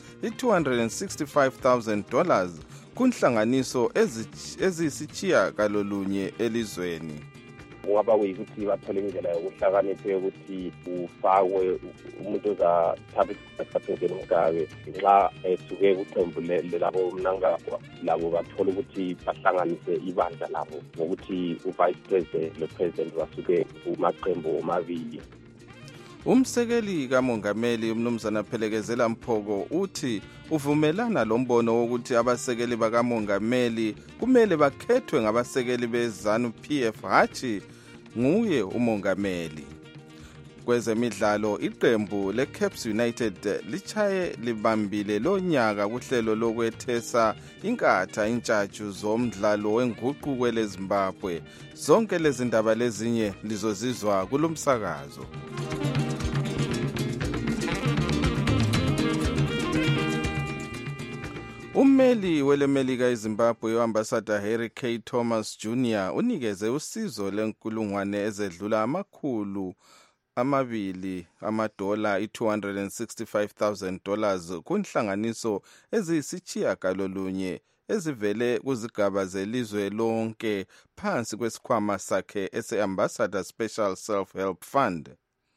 $265,000 kunhlanganiso ezisitshiya kalolunye elizweni. Kungaba kuyikuthi bathole indlela yokuhlakanipha yokuthi ufakwe umuntu ozathatha isikhathi umkabe nxa esuke kuqembu labo mnangagwa labo bathola ukuthi bahlanganise ibandla labo ngokuthi uvice president lo-president basuke kumaqembu omabili. Umsekeli kamongameli umnumzana Phelekezela Mphoko uthi uvumelana lombono wokuthi abasekeli bakamongameli kumele bakhethwe ngabasekeli beZANU PF hathi nguye umongameli. Kwezemidlalo iqembu leCaps United lichaye libambile lonyaka kuhlelo lokwethesa inkatha intshatshu zomdlalo wenguquko leZimbabwe. Zonke lezi ndaba lezinye lizozizwa kulomsakazo. Ummeli welemelika eZimbabwe uAmbassador Harry K. Thomas Jr. unikeze usizo lenkulungwane ezedlula $200 $265,000 kunhlanganiso eziyisitshiya kalolunye ezivele kuzigaba zelizwe lonke phansi kwesikhwama sakhe ese-Ambassador Special Self-Help Fund.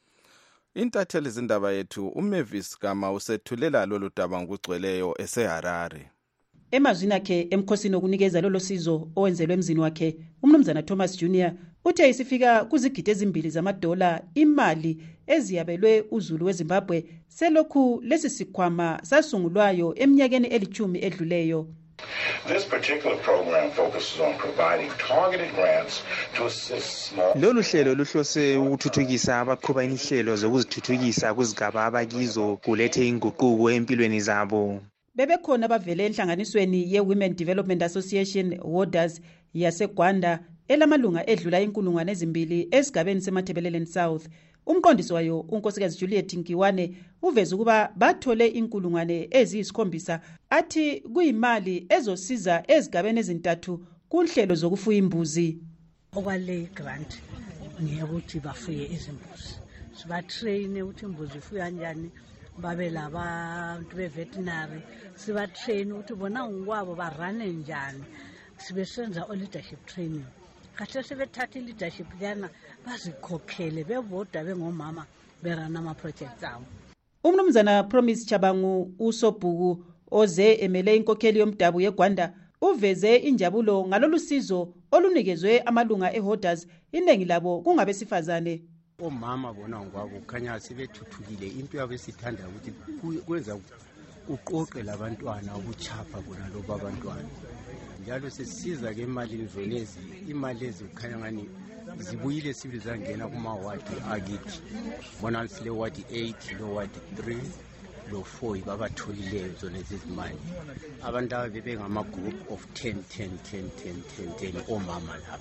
Intatheli zindaba yethu uMavis Gama usethulela lolu daba ngokugcweleyo eseHarare. Emazwini akhe emkhosini okunikeza lolo sizo owenzelwe emzini wakhe, umnumzana Thomas Jr. uthe isifika kuzigidi ezimbili zamadola imali eziyabelwe uzulu weZimbabwe selokhu lesi sikhwama sasungulwayo eminyakeni elithumi edluleyo. This particular program focuses on providing targeted grants to assist small. Lolu hlelo luhlose ukuthuthukisa abaqhuba inhlelo zokuzithuthukisa kuzigaba abakizo kulethe inguquko empilweni zabo. Bebekhona abavele enhlanganisweni ye-Women Development Association Warders yaseGwanda elamalunga edlula inkulungwane ezimbili esigabeni seMathebeleleni South. Umqondisi wayo unkosikazi Juliet Nkiwane uveza ukuba bathole inkulungwane eziyikhombisa athi kuyimali ezosiza ezigabeni ezintathu kunhlelo zokufuya imbuzi. Okwale grant ngiyakuthi bafuye izimbuzi. Sibatrain ukuthi imbuzi ifuya kanjani, babe labantu beveterinary. Sibatrain ukuthi bona ngokwabo barane njani. Sibe senza leadership training. Kahle sebethatha leadership yana bazikhokhele bebodwa bengomama berana ama projects awo. Umnumzana Promise Chabangu usobhuku oze emele inkokheli yomdabu yeGwanda uveze injabulo ngalolu sizo olunikezwe amalunga eHolders, iningi labo kungabesifazane. Omama bona ngokwabo kukhanya sebethuthukile, into yabo esithanda ukuthi kwenza uqoqe labantwana ubuchapha bona loba abantwana. Njalo sesiza ke imali zonezi, imali ezikhanya ngani zibuyile sibili zangena kuma wadi akithi. Bona sile wadi 8 lo wadi 3 lo 4 babatholileyo zonezi izimali. Abantu abebe ngama group of 10 omama lapha.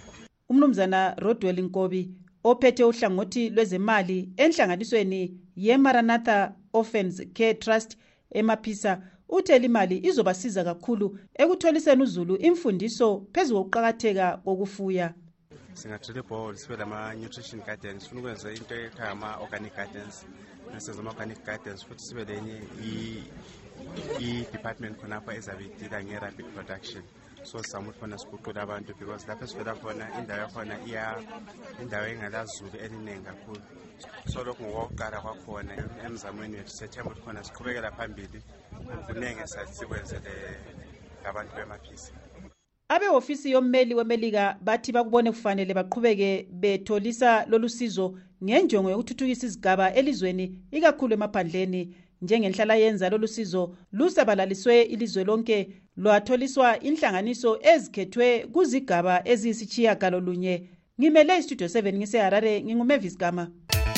umnumzana Rodwell Nkobi ophethe uhlangothi lwezemali enhlanganisweni ye-Maranatha Orphans Care Trust eMaphisa uthe imali izobasiza kakhulu ekutholiseni uzulu imfundiso phezu kokuqakatheka kokufuya. Singathile bowl sibe lama nutrition gardens sifuna ukwenza into ekhaya ama organic gardens nasenza ama organic gardens futhi sibe lenye i-department khonapha ezabe idila nge-rapid production. So some khona siguqula abantu because lapho sivela khona indawo yakhona indawo engalazulu eliningi kakhulu. So lokhu ngokuqala kwakhona emzamweni wethu sethemba ukuthi khona siqhubekela phambili kuningi sasikwenzele abantu bemaphisa. Abehofisi yommeli weMelika bathi bakubone kufanele baqhubeke betholisa lolusizo ngenjongo yokuthuthukisa izigaba elizweni ikakhulu emaphandleni. Njengenhlala yenza lolusizo lusabalaliswe ilizwe lonke lwatholiswa inhlanganiso ezikhethwe kuzigaba eziyisitshiyagalolunye. Ngimele iStudio 7 ngiseHarare nginguMavis Gama.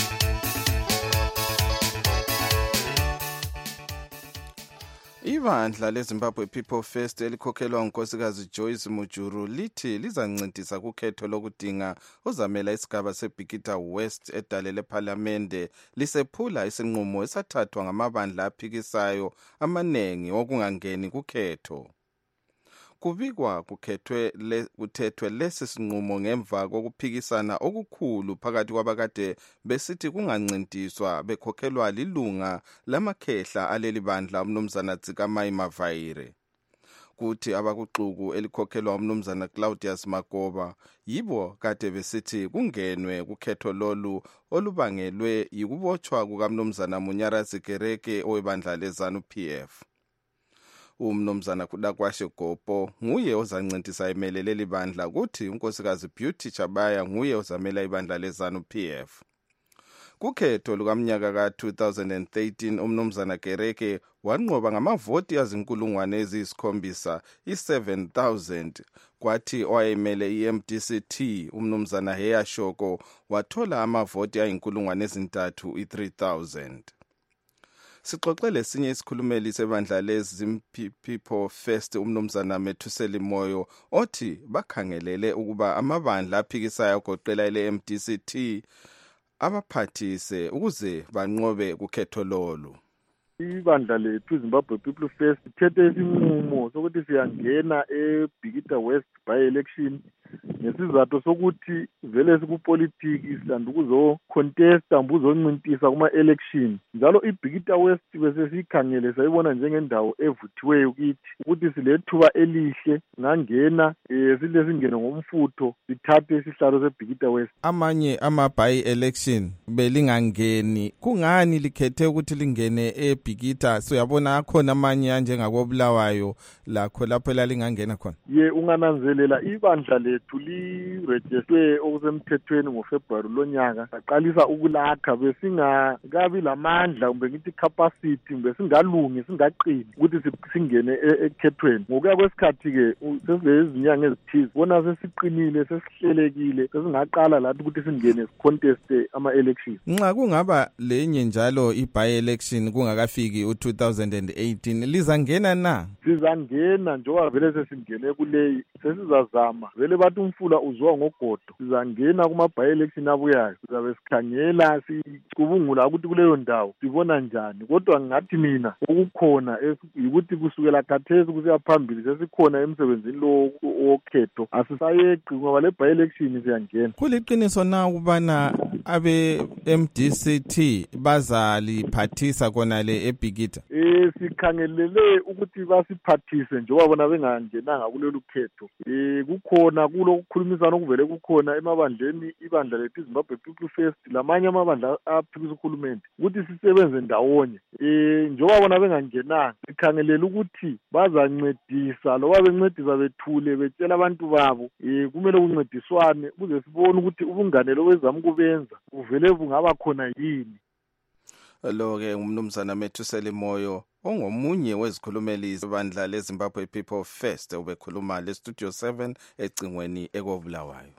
Ibandla leZimbabwe People First elikhokhelwa unkosikazi Joyce Mujuru lithi lizancedisa kukhetho lokudinga uzamela isigaba seBikita West edale leParliamente lisephula isinqumo esathathwa ngamabandla aphikisayo amanengi okungangeni kukhetho. Kubikwa kuthethwe lesi sinqumo ngemva kokuphikisana okukhulu phakathi kwabakade besithi kungancintiswa bekhokhelwa lilunga lamakhehla aleli bandla umnumzana Tsikamai Mavaire. Kuthi abakuxuku elikhokhelwa umnumzana Claudius Magoba yibo kade besithi kungenwe kukhetho lolu olubangelwe yikubotshwa kukamnumzana Munyarazi Kereke owebandla leZANU PF. Umnumzana Kudakwashe Gopo nguye ozancintisa emelele libandla kuthi unkosikazi Beauty Chabaya nguye ozamela ibandla leZANU PF. Kukhetho lukamnyaka ka-2013 umnumzana Kereke wanqoba ngamavoti azinkulungwane eziyisi-7 i-7,000 kwathi owayemele i-MDCT umnumzana Heya Shoko wathola amavoti ayinkulungwane ezintathu i-3,000. Sixoxele esinye isikhulumeli sebandla leZimbabwe First umnumzana Methuseli Moyo othi bakhangelele ukuba amabandla aphikisayo agoqela ele-MDCT abaphathise ukuze banqobe kukhetho lolu. Ibandla lethu Zimbabwe People First ithethe isinqumo sokuthi siyangena eBikita West by election ngesizathu sokuthi vele sikupolitiki sanda ukuzocontesta mbuzoncintisa kuma-election. Njalo iBikita West bese sikhangele sayibona njengendawo evuthiweyo kithi ukuthi silethuba elihle ngangena sile singene ngomfutho sithathe isihlalo seBikita West. Amanye ama-by election belingangeni kungani likhethe ukuthi lingene eBikita? So yabona akhona amanye anjengakobulawayo lakho lapho lalingangena khona. Ungananzelela ibandla lethu lirejistwe okusemthethweni ngoFebruary lonyaka saqalisa ukulakha besingakabi lamandla kumbe ngithi capacity kumbe singalungi singaqini ukuthi singene ekhethweni. Ngokuya kwesikhathi ke sesilezinyanga ezithize bona sesiqinile sesihlelekile sesingaqala lathi ukuthi singene contest ama-elections. Nxa kungaba lenye njalo i-by election kungakafiki u-2018 lizangena na? Sizangena njengoba vele sesingene kuleyi sesizazama vele bathi umfula uzwa ngogodo. Sizangena kuma-by election abuyayo sizabe sikhangela sicubungula ukuthi kuleyo ndawo sibona njani. Kodwa ngathi mina okukhona ukuthi kusukela khathesi kusiya phambili sesikhona emsebenzini lo wokhetho asisayeqi ngoba le-by election siyangena. Kuliqiniso na ukubana abe-MDCT bazaliphathisa kona le eBikita? Sikhangelele ukuthi basiphathise njengoba bona bengangenanga kulolu khetho. Kukhona kulokukhulumisana okuvele kukhona emabandleni ibandla lethu Zimbabwe People First lamanye amabandla aphikisa uhulumende ukuthi sisebenze ndawonye. Njengoba bona bengangenanga sikhangelela ukuthi bazancedisa loba bencedisa bethule betshela abantu babo kumele kuncediswane kuze sibone ukuthi ubungane lokwezama kubenza uvele bungaba khona yini. Lo-ke umnumzana Methuseli Moyo ongomunye wezikhulumeli zebandla leZimbabwe People First ubekhuluma leStudio 7 ecingweni ekobulawayo.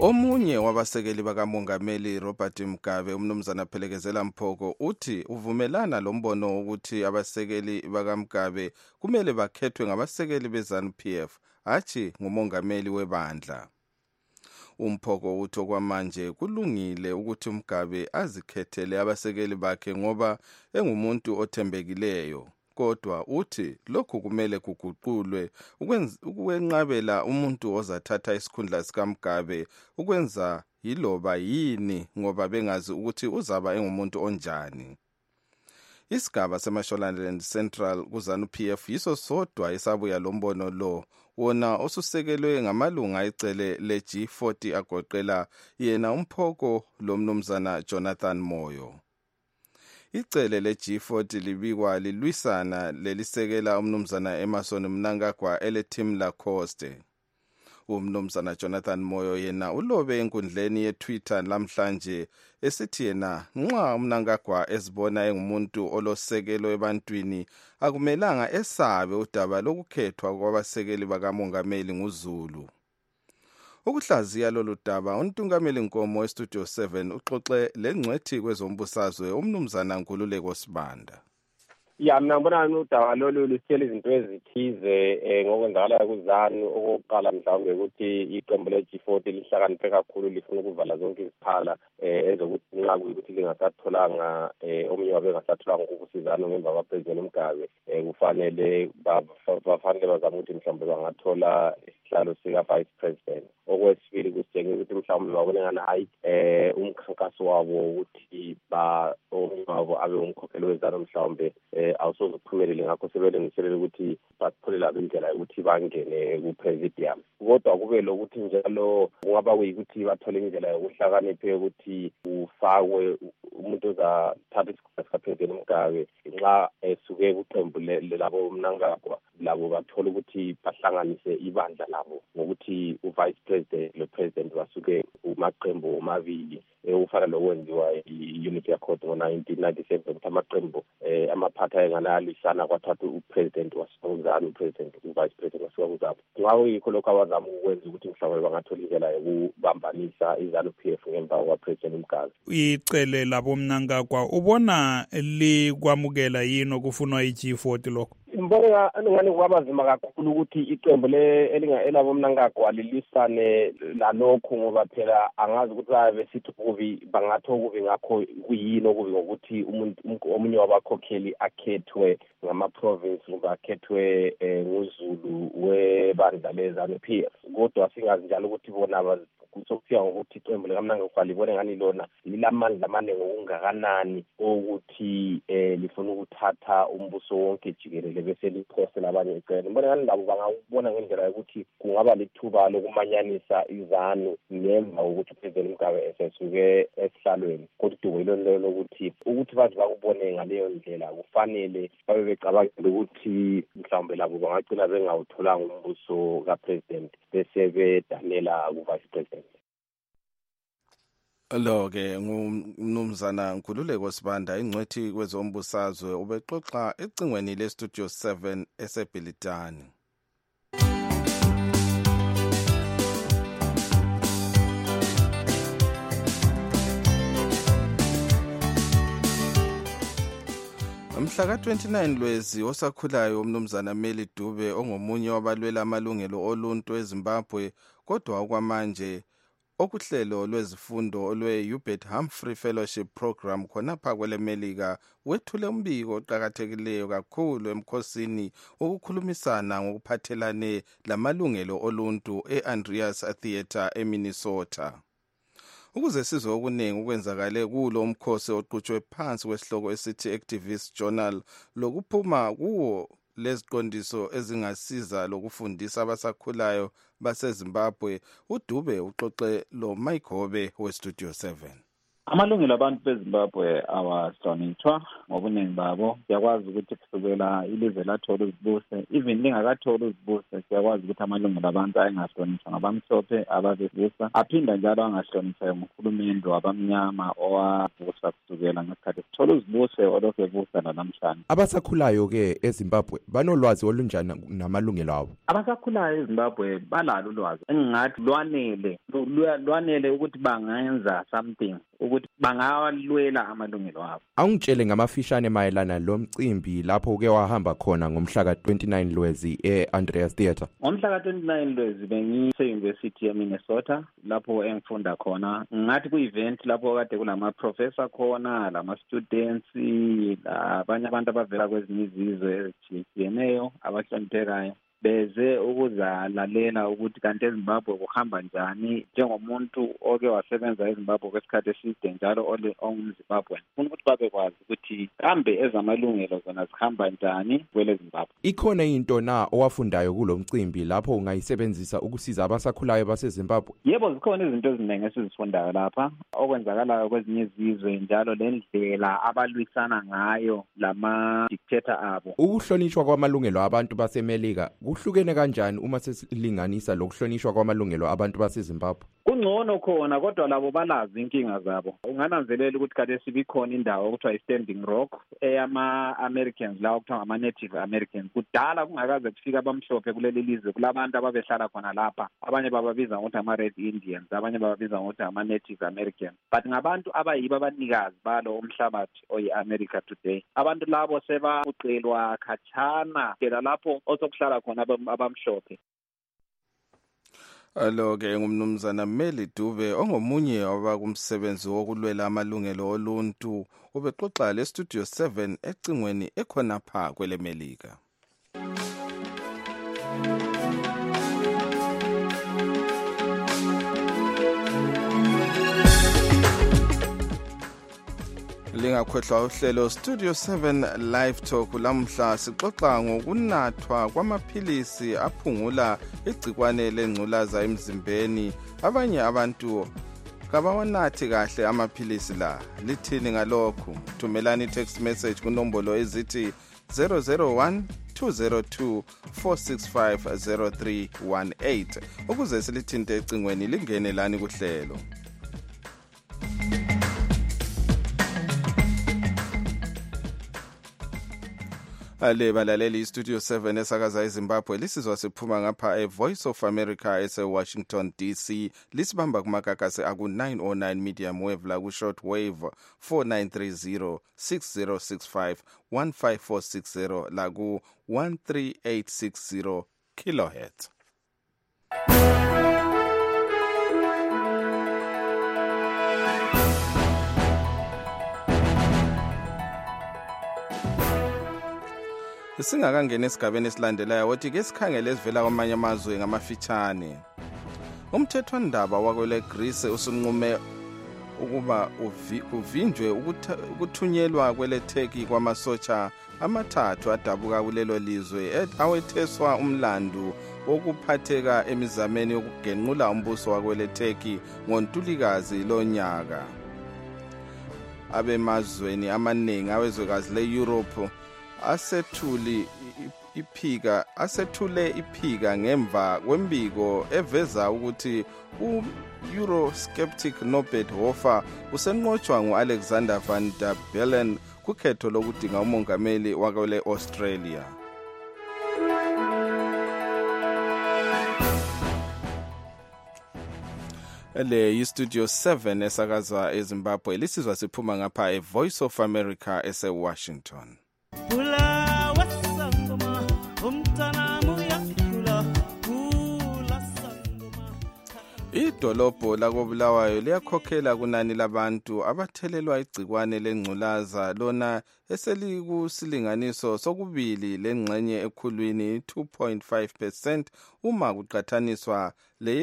Omunye wabasekeli bakamongameli Robert Mugabe, umnumzana Phelekezela Mphoko, uthi uvumelana lombono ukuthi abasekeli bakaMugabe kumele bakhethwe ngabasekeli beZANU-PF, hathi ngumongameli webandla. Umphoko uthi okwamanje kulungile ukuthi uMugabe azikhethele abasekeli bakhe ngoba engumuntu othembekileyo. Kodwa uthi lokhu kumele kuguqulwe ukwenqabela umuntu ozathatha isikhundla sikaMugabe ukwenza yiloba yini ngoba bengazi ukuthi uzaba engumuntu onjani. Isigaba seMashonaland Central kuZANU-PF yiso sodwa esabuya lombono lo, wona osusekelwe ngamalunga ecele le-G40 agoqela yena uMphoko lomnumzana Jonathan Moyo. Icele le-G40 libikwa lilwisana lelisekela umnumzana Emerson Mnangagwa ele-Team Lacoste. Umnumzana Jonathan Moyo yena ulobe enkundleni ye-Twitter namhlanje esithi yena nxa uMnangagwa ezibona engumuntu olosekelo ebantwini akumelanga esabe udaba lokukhethwa kwabasekeli bakamongameli nguZulu. Ukuhlaziya lolu daba uNtungameli Nkomo weStudio 7 uxoxe lengcwethi kwezombusazwe umnumzana Nkululeko Sibanda. Ya mina ngibona udaba lolu lisitshela izinto ezithize ngokwenzakala kuZANU. Okokuqala mhlawumbe ukuthi iqembu le-G40 lihlakaniphe kakhulu lifuna ukuvala zonke iziphala ezokuthi nxa kuyikuthi lingasatholanga omunye wabe engasatholanga ukusizana ngemva kwaPresident Mugabe kufanele bazame ukuthi mhlawumbe bangathola isihlalo sika-Vice President. Okwesibili kusitshengisa ukuthi mhlawumbe babone ngani hayi umkhankaso wabo ukuthi omunye wabo abe umkhokheli wezanu mhlawumbe awusozophumelele, ngakho sebelungiselela ukuthi batholela indlela yokuthi bangene ku-presidium. Kodwa kube lokuthi njalo kungaba kuyikuthi bathole indlela yokuhlakaniphe yokuthi ufakwe umuntu ozathatha isikhathi sikaPresident Mugabe nxa esuke kuqembu labo Mnangagwa, labo bathola ukuthi bahlanganise ibandla labo ngokuthi uvice president lo-president basuke umaqembu omabili ufana lokwenziwa i-unity accord ngo-1997 ukuthi amaqembu amaphatha ayenganalisana kwathatha upresident wasuka kuZANU, upresident uvice president wasuka kuZANU. Ngawo yikho lokho abazama ukwenza ukuthi mhlawumbe bangathola indlela yokubambanisa iZANU-PF ngemva kwaPresident Mugabe. Icele labo Mnangagwa ubona likwamukela yini okufunwa i-G40 lokho? Mbona ngani kwabazima kakhulu ukuthi iqembu elabo Mnangagwa lilisane lalokho ngoba phela angazi ukuthi besithi kubi bangatho kubi ngakho kuyini okubi ngokuthi omunye wabakhokheli akhethwe ngama-province ngoba akhethwe nguZulu webandla leZANU-PF. Kodwa singazi njalo ukuthi bona kusokufika ngokuthi iqembu likaMnangagwa libone ngani lona lilamandla amaningi okungakanani ukuthi lifuna ukuthatha umbuso wonke jikelele bese liphosela abanye ecele. Mbona ngani labo bangabona ngendlela yokuthi kungaba lithuba lokumanyanisa iZANU ngemva kokuthi uPresident Mugabe esesuke esihlalweni. Kodwa yilona lokuthi bathi bakubone ngaleyo ndlela kufanele babe becabangela ukuthi mhlawumbe labo bangagcina bengawutholanga umbuso kaPresident bese bedanela ku-Vice President. Lo-ke ngumnumzana Nkululeko Sibanda, ingcwethi kwezombusazwe, ubexoxa ecingweni leStudio 7 eseBhilitani. Mhla ka-29 Lwezi osakhulayo umnumzana Meli Dube ongomunye wabalwela amalungelo oluntu eZimbabwe, kodwa okwamanje okuhlelo lwezifundo lwe-Hubert Humphrey Fellowship Program khonapha kweleMelika wethule umbiko oqakathekileyo kakhulu emkhosini ukukhulumisana ngokuphathelane lamalungelo oluntu e-Andreas Theatre eMinnesota. Ukuze sizwe okuningi okwenzakale kulo umkhosi oqhutshwe phansi kwesihloko esithi Activist Journal lokuphuma kuwo leziqondiso ezingasiza lokufundisa abasakhulayo baseZimbabwe, uDube uxoxe lo Mike Hobe weStudio 7. Amalungelo abantu beZimbabwe awahlonitshwa ngobuningi babo. Siyakwazi ukuthi kusukela ilizwe lathola uzibuse, even lingakathola uzibuse, siyakwazi ukuthi amalungelo abantu ayengahlonitshwa ngabamhlophe ababevusa, aphinda njalo angahlonitshwa nguhulumende wabamnyama owavusa kusukela ngesikhathi sithola uzibuse olokhu evusa nanamhlanje. Abasakhulayo-ke eZimbabwe banolwazi olunjani namalungelo abo? Abasakhulayo eZimbabwe balalo ulwazi engingathi lwanele ukuthi bangenza something, ukuthi bangawalwela amalungelo abo. Awungitshele ngamafishane mayelana lo mcimbi lapho uke wahamba khona ngomhla ka-29 Lwezi e-Andreas Theatre. Ngomhla ka-29 Lwezi bengise-University ye-Minnesota lapho engifunda khona. Ngathi ku-event lapho kade kulama-professor khona, lama-students, abanye abantu abavela kwezinye izizwe ezitshiyeneyo abahloniphekayo. Beze ukuzalalela ukuthi kanti eZimbabwe kuhamba njani njengomuntu oke wasebenza eZimbabwe kwesikhathi eside njalo ongumZimbabwe. Ufuna ukuthi babekwazi ukuthi kambe ezamalungelo zona zihamba njani kwele Zimbabwe. Ikhona into na owafundayo kulo mcimbi lapho ungayisebenzisa ukusiza abasakhulayo baseZimbabwe? Yebo, zikhona izinto eziningi esizifundayo lapha okwenzakalayo kwezinye izizwe njalo lendlela abalwisana ngayo lama-dictator abo. Ukuhlonishwa kwamalungelo abantu baseMelika kuhlukene kanjani uma sesilinganisa lokuhlonishwa kwamalungelo abantu baseZimbabwe? Kungcono khona kodwa labo balazi inkinga zabo. Ungananzelela ukuthi kade sibikhona indawo okuthiwa i-Standing Rock eyama-Americans la okuthiwa ngama-Native Americans. Kudala kungakaze kufika abamhlophe kuleli lizwe, kulabantu ababehlala khona lapha. Abanye bababiza ngokuthi ama-Red Indians, abanye bababiza ngokuthi ama-Native Americans. But ngabantu abayibo abanikazi balo umhlabathi oyi-America today. Abantu labo sebabuqelwa khatshana phela lapho osokuhlala khona abamhlophe. Alo-ke ngumnumzana Meli Dube ongomunye wabakumsebenzi wokulwela amalungelo oluntu ubexoxa le-Studio 7 ecingweni ekhonapha kwele Melika. Lingakhohlwa uhlelo Studio 7 Live Talk lamhla sixoxa ngokunathwa kwamaphilisi aphungula igcikwane lengculaza emzimbeni. Abanye abantu kabawanathi kahle amaphilisi la. Lithini ngalokho? Thumelani text message kunombolo ezithi 001 202 465 0318 ukuze silithinte ecingweni lingene lani kuhlelo. Ale balaleli iStudio 7 esakaza eZimbabwe lisizwa siphuma ngapha eVoice of America ese-Washington DC. Lisibamba kumakakase aku-909 medium wave la ku-short wave 4930 6065 15460 la ku-13860 kilohertz. Singakangena esigabeni esilandelayo wothi ke sikhangele esivela kwamanye amazwe ngamafitshane. Umthethwandaba wakwele Greece usunqume ukuba kuvinjwe ukuthunyelwa kwele Turkey kwamasotsha amathathu adabuka kulelo lizwe awetheswa umlandu wokuphatheka emizameni yokugenqula umbuso wakwele Turkey ngoNtulikazi lonyaka. Abemazweni amaningi awezwekazi le-Europe asethule iphika ngemva kwembiko eveza ukuthi u-Eurosceptic Norbert Hofer usenqotshwa ngu-Alexander Van der Bellen kukhetho lokudinga umongameli wakwele Australia. Le iStudio 7 esakaza eZimbabwe lisizwa siphuma ngapha eVoice of America ese-Washington. Idolobho lakoBulawayo liyakhokhela kunani labantu abathelelwa igcikwane lengculaza lona eselikusilinganiso sokubili lengxenye ekhulwini 2.5% uma kuqhathaniswa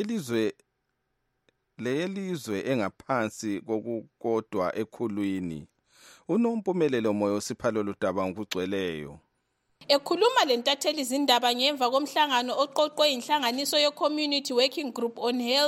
leyelizwe engaphansi kokukodwa ekhulwini. Unompumelelo Moyo Siphalelo Ludaba ngokugcweleyo. Ekhuluma lentatheli izindaba ngemva komhlangano oqoqwe inhlanganiso ye-Community Working Group on Health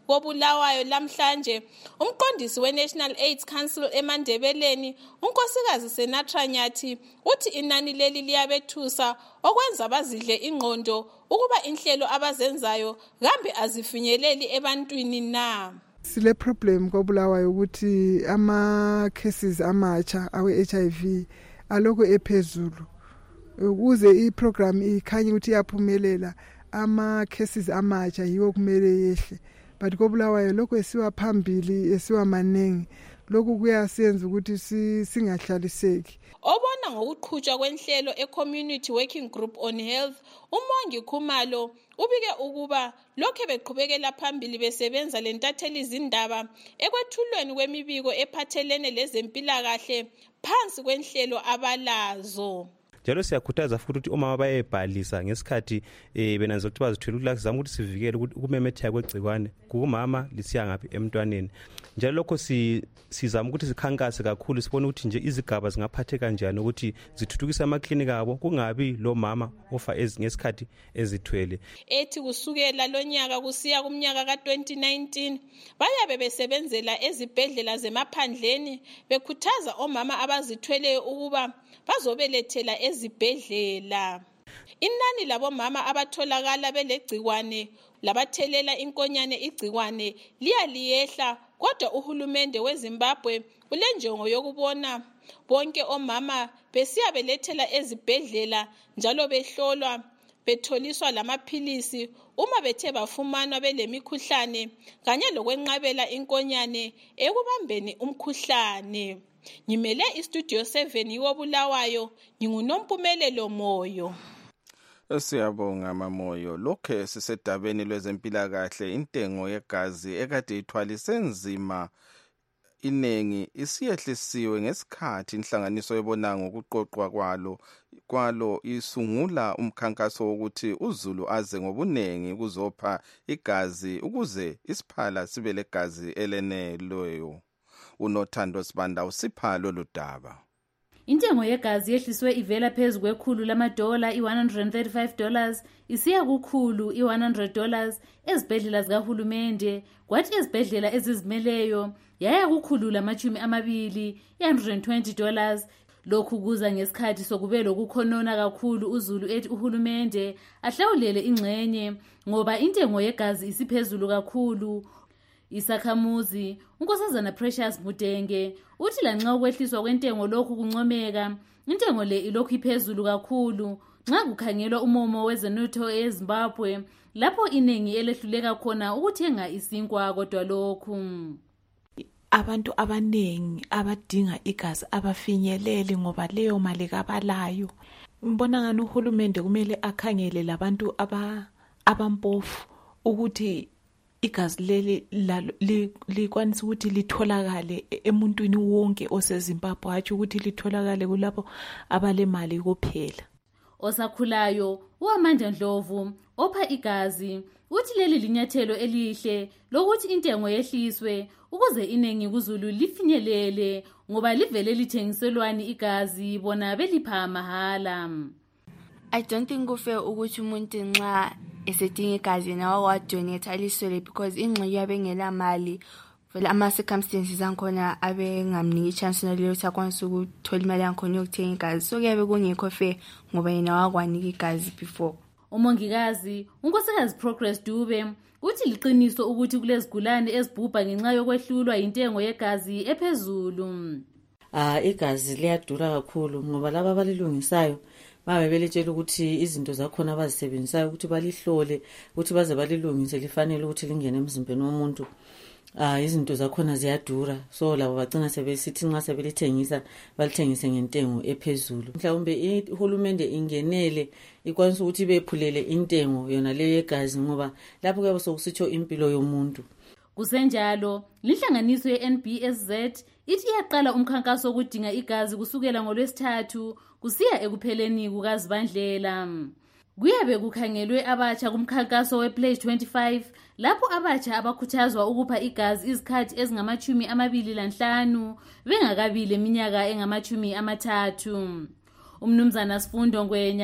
koBulawayo lamhlanje umqondisi weNational AIDS Council eMandebeleni unkosikazi Senatra Nyathi uthi inani leli liyabethusa okwenza bazidle ingqondo ukuba inhlelo abazenzayo kambe azifinyeleli ebantwini na. Sile problem koBulawayo ukuthi ama cases amatsha awe HIV aloko ephezulu ukuze iprogram ikhanye ukuthi iyaphumelela ama cases amatsha yiwo kumele yehle but koBulawayo lokho esiwa phambili esiwa manengi lokho kuyasiyenza ukuthi singahlaliseki. Obona ngokuqhutshwa kwenhlelo eCommunity Working Group on Health uMongi Khumalo ubike ukuba lokho beqhubekela phambili besebenza lentatheli izindaba ekwethulweni kwemibiko ephathelene lezempilakahle phansi kwenhlelo abalazo. Njalo siyakhuthaza futhi ukuthi omama bayebhalisa ngesikhathi benanza ukuthi bazithwele ukuthi lazama ukuthi sivikele ukumemetheka kwegcikwane kumama lisiya ngaphi emntwaneni. Njalo lokho sizama ukuthi sikhankase kakhulu sibone ukuthi nje izigaba zingaphatheka kanjani ukuthi zithuthukise amaklinika abo kungabi lo mama ofa ngesikhathi ezithwele. Ethi kusukela lonyaka kusiya kumnyaka ka2019 bayabe besebenzela ezibhedlela zemaphandleni bekhuthaza omama abazithweleyo ukuba bazobelethela ezibhedlela. Inani labomama abatholakala belegcikwane labathelela inkonyane igcikwane liyehla kodwa uhulumende weZimbabwe ulenjongo yokubona bonke omama besiya belethela ezibhedlela njalo behlolwa betholiswa lamaphilisi uma bethe bafumanwa belemikhuhlane kanye lokwenqabela inkonyane ekubambeni umkhuhlane. Ngimele iStudio 7 yoBulawayo nginguNompumelelo Moyo. Siyabonga Mamoyo. Lokho sisedabeni lwezempilakahle intengo yegazi ekade ithwalise nzima inengi isiyehlisiwe ngesikhathi inhlanganiso ebona ngokuqoqwa kwalo isungula umkhankaso wokuthi uZulu aze ngobunengi kuzopha igazi ukuze isiphala sibe legazi eleneleyo. uNothando Sibanda usipha lolu daba. Intengo yegazi yehliswe ivela phezulu kwekhulu lamadola $135 isiya kukhulu $100 ezibhedlela zikahulumende kwathi ezibhedlela ezizimeleyo yaya kukhulu lama-20 $120. Lokhu kuza ngesikhathi sokube lokukhonona kakhulu uZulu ethi uhulumende ahlawulele ingxenye ngoba intengo yegazi isiphezulu kakhulu. Isakhamuzi unkosazana Precious Mudenge uthi lanxa ukwehliswa kwentengo lokhu kuncomeka intengo le ilokhu iphezulu kakhulu nxa kukhangelwa umomo wezenotho eZimbabwe lapho inengi elehluleka khona ukuthenga isinkwa kodwa lokhu abantu abanengi abadinga igazi abafinyeleli ngoba leyo mali kabalayo. Mbona ngani uhulumende kumele akhangele labantu abampofu ukuthi igazi leli likwanisa ukuthi litholakale emuntwini wonke oseZimbabwe hathi ukuthi litholakale kulapho abalemali kuphela. Osakhulayo uAmanda Ndlovu opha igazi uthi leli linyathelo elihle lokuthi intengo yehliswe ukuze inengi kuZulu lifinyelele ngoba livele lithengiselwani igazi bona belipha mahala. I don't think kufair ukuthi umuntu nxa esedinga igazi nawo wadonate aliswele because ingxenye yabengela mali vele ama circumstances ankhona abengamniki chance naleyo sakwanisa ukuthola imali yankhona yokuthenga igazi so kuyabe kungekho fair ngoba yena wakwanika igazi before. Umongikazi unkosikazi Progress Dube uthi liqiniso ukuthi kulezigulane ezibhubha ngenxa yokwehlulwa intengo yegazi ephezulu. Igazi liyadura kakhulu ngoba laba abalilungisayo babe beletshela ukuthi izinto zakhona abazisebenzisayo ukuthi balihlole ukuthi baze balilungise lifanele ukuthi lingene emzimbeni womuntu. Izinto zakhona ziyadura so labo bagcina sebesithi nxa sebelithengisa balithengise ngentengo ephezulu. Mhlawumbe uhulumende ingenele ikwanisa ukuthi bephulele intengo yona leyo yegazi ngoba lapho kuyabe sokusitsho impilo yomuntu. Kusenjalo linhlanganiso yeNBSZ ithi iyaqala umkhankaso wokudinga igazi kusukela ngoLwesithathu kusiya ekupheleni kukaZibandlela. Kuyabe kukhangelwe abatsha kumkhankaso wePledge 25 lapho abatsha abakhuthazwa ukupha igazi izikhathi ezingama-25 bengakabili iminyaka engama-30. Umnumzana Sifundo Ngwenya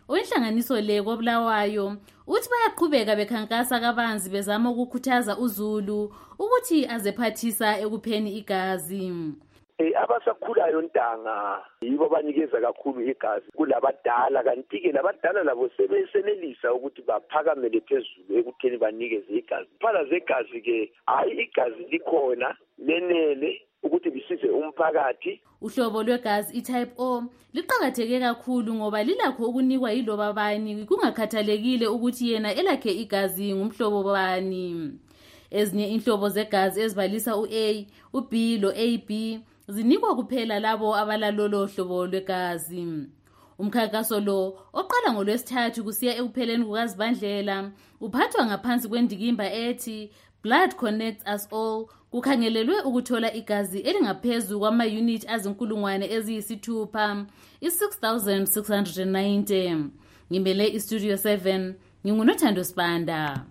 owenhlanganiso le koBulawayo uthi bayaqhubeka bekhankasa kabanzi bezama ukukhuthaza uZulu ukuthi azephathisa ekupheni igazi. Abasakhulayo ntanga yibo banikeza kakhulu igazi kulabadala, kanti-ke labadala labo sebesenelisa ukuthi baphakamele phezulu ekutheni banikeze igazi. Phala zegazi-ke hayi igazi likhona lenele ukuthi lisize umphakathi. Uhlobo lwegazi itype O liqhakatheke kakhulu ngoba lilakho ukunikwa yiloba bani kungakhathalekile ukuthi yena elakhe igazi ngumhlobo bani. Ezinye inhlobo zegazi ezibalisa uA, uB lo AB zinikwa kuphela labo abalalolo hlobo lwegazi. Umkhankaso lo oqala ngoLwesithathu kusiya ekupheleni kukaZibandlela uphathwa ngaphansi kwendikimba ethi Blood Connects Us All. Kukhangelelwe ukuthola igazi elingaphezulu kwama-unit azinkulungwane eziyisithupha, i-6,690. Ngimele iStudio 7, nginguNothando Sibanda.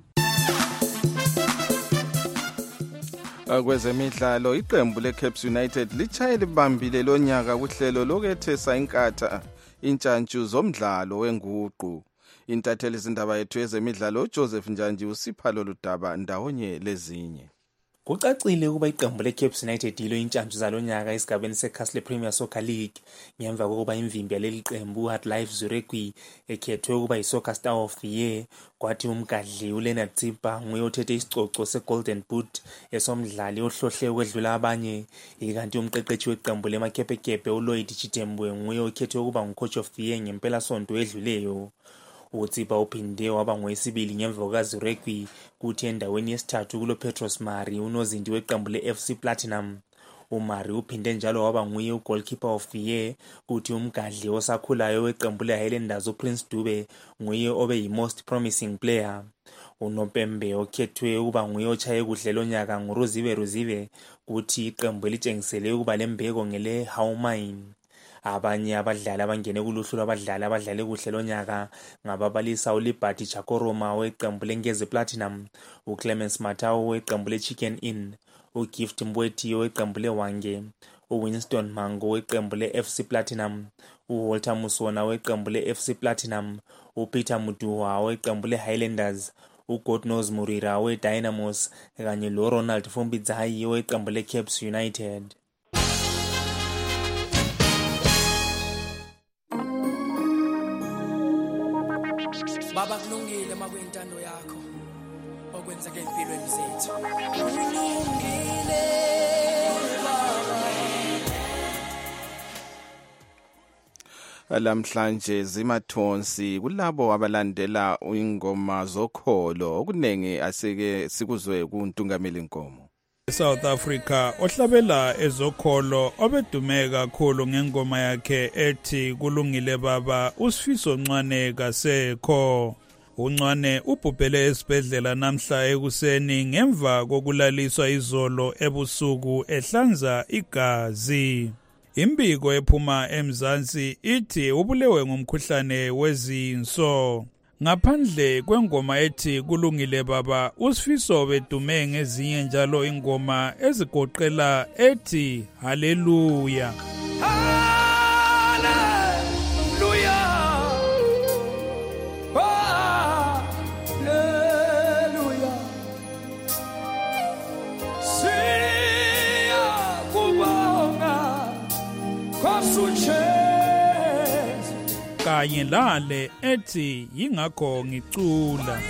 Kwezemidlalo, iqembu leCaps United lichaye libambile lonyaka kuhlelo lokwethesa inkatha intshantshu zomdlalo wenguqu. Intatheli izindaba yethu yezemidlalo uJoseph Njanji usipha lolu daba ndawonye lezinye. Kucacile ukuba iqembu leCaps United yilo intshantshu zalonyaka esigabeni seCastle Premier Soccer League ngemva kokuba imvimbi yaleli qembu uHatlife Zurekwi ekhethwe ukuba yiSoccer Star of the Year, kwathi umgadli uLeonard Tsipa nguye othethe isicoco seGolden Boot esomdlali ohlohle ukwedlula abanye, ikanti umqeqeshi weqembu lemaKepekepe uLloyd Chitembwe nguye okhethwe ukuba nguCoach of the Year ngempela sonto edluleyo. uTsipa uphinde waba ngoyesibili ngemva kukaZurekwi, kuthi endaweni yesithathu kulo Petros Mari unozindi weqembu leFC Platinum. uMari uphinde njalo waba nguye uGoalkeeper of the Year, kuthi umgadli osakhulayo weqembu leHighlanders uPrince Dube nguye obe yiMost Promising Player. uNopembe okhethwe ukuba nguye ochaye kuhle lonyaka nguRuzive, kuthi iqembu elitshengisele ukuba lembeko ngele Howmine. Abanye abadlali abangene kuluhlu lwabadlali abadlale kuhle lonyaka ngababalisa uLiberty Chakoroma weqembu leNgezi Platinum, uClemens Matau weqembu leChicken Inn, uGift Mbwethi weqembu leWange, uWinston Mango weqembu leFC Platinum, uWalter Musona weqembu leFC Platinum, uPeter Mutuwa weqembu leHighlanders, uGodnose Murira weDynamos kanye loRonald Fombidzayi weqembu leCaps United. Baba kulungile makwintando yakho okwenzeke empilweni zethu. Kulungile baba. Lamhlanje zimathonsi kulabo abalandela ingoma zokholo okunenge aseke sikuzwe kuNtungameli Nkomo. South Africa ohlabela ezokholo obedume kakhulu ngengoma yakhe ethi kulungile baba uSifiso Ncwane kasekho. uNcwane ubhubhele esibhedlela namhla ekuseni ngemva kokulaliswa izolo ebusuku ehlanza igazi. Imbiko ephuma eMzansi ithi ubulewe ngumkhuhlane wezinso. Ngaphandle kwengoma ethi kulungile baba uSifiso bedume ngezinye njalo ingoma ezigoqela ethi haleluya. Kanye lale ethi yingakho ngicula.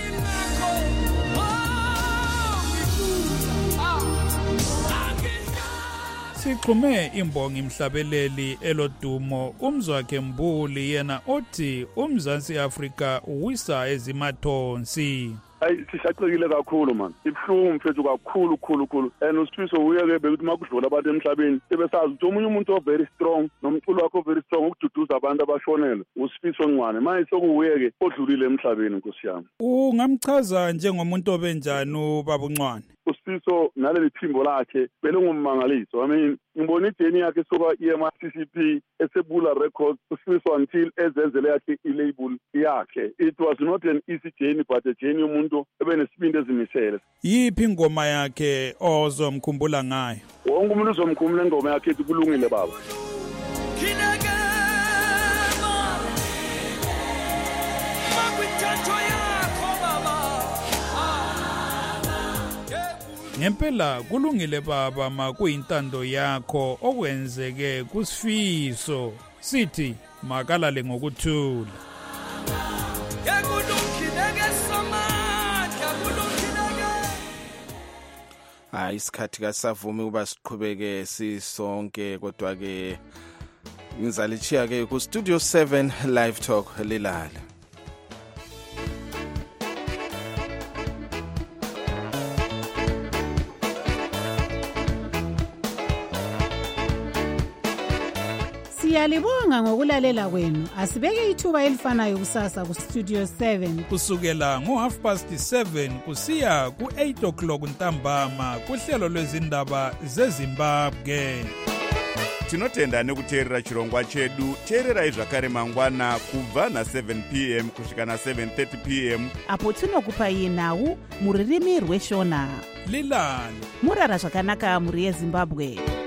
Sixhume imbongi mhlabeleli elodumo umzwakhe Mbuli yena othi uMzansi Afrika uwisa ezimathonsi. Hayi sishaqekile kakhulu man. Ibhlungu mfethu kakhulu and uSifiso uyeke bekuthi makudlula abantu emhlabeni sebesazi ukuthi omunye umuntu o very strong nomculo wakhe very strong ukududuza abantu abashonela uSifiso Ncwane manje sokuyeke odlulile emhlabeni Nkosi yami. Ungamchaza njengomuntu obenjani ubaba uNcwane? uSifiso naleli phimbo lakhe belungumangaliso. I mean ngibona ijeni yakhe soka eMCCP esebula records uSifiso until ezenzele yakhe ilabel yakhe. It was not an easy journey but a journey umuntu ebenesibindi ezimisele. Yiphi ingoma yakhe ozomkhumbula ngayo? Wonke umuntu uzomkhumbula ingoma yakhe ethi kulungile baba. Ngempela kulungile baba makuyintando yakho okwenzeke kusifiso sithi makalale ngokuthula. Hayi isikhathi kasavumi kuba siqhubeke sisonke kodwa ke ngizalichiya ke ku Studio 7 Live Talk lilala. Siyalibonga ngokulalela kwenu. Asibeke ithuba elifanayo kusasa ku Studio 7 kusukela ngo7:30 kusiya ku8:00 ntambama kuhlelo lwezindaba zeZimbabwe. Tinotenda nekuteerera chirongwa chedu. Teererai zvakare mangwana kubva na7 p.m. kusvika na7:30 p.m. apo tinokupai nhau muririmi rweshona. Lilani murara zvakanaka muri yeZimbabwe.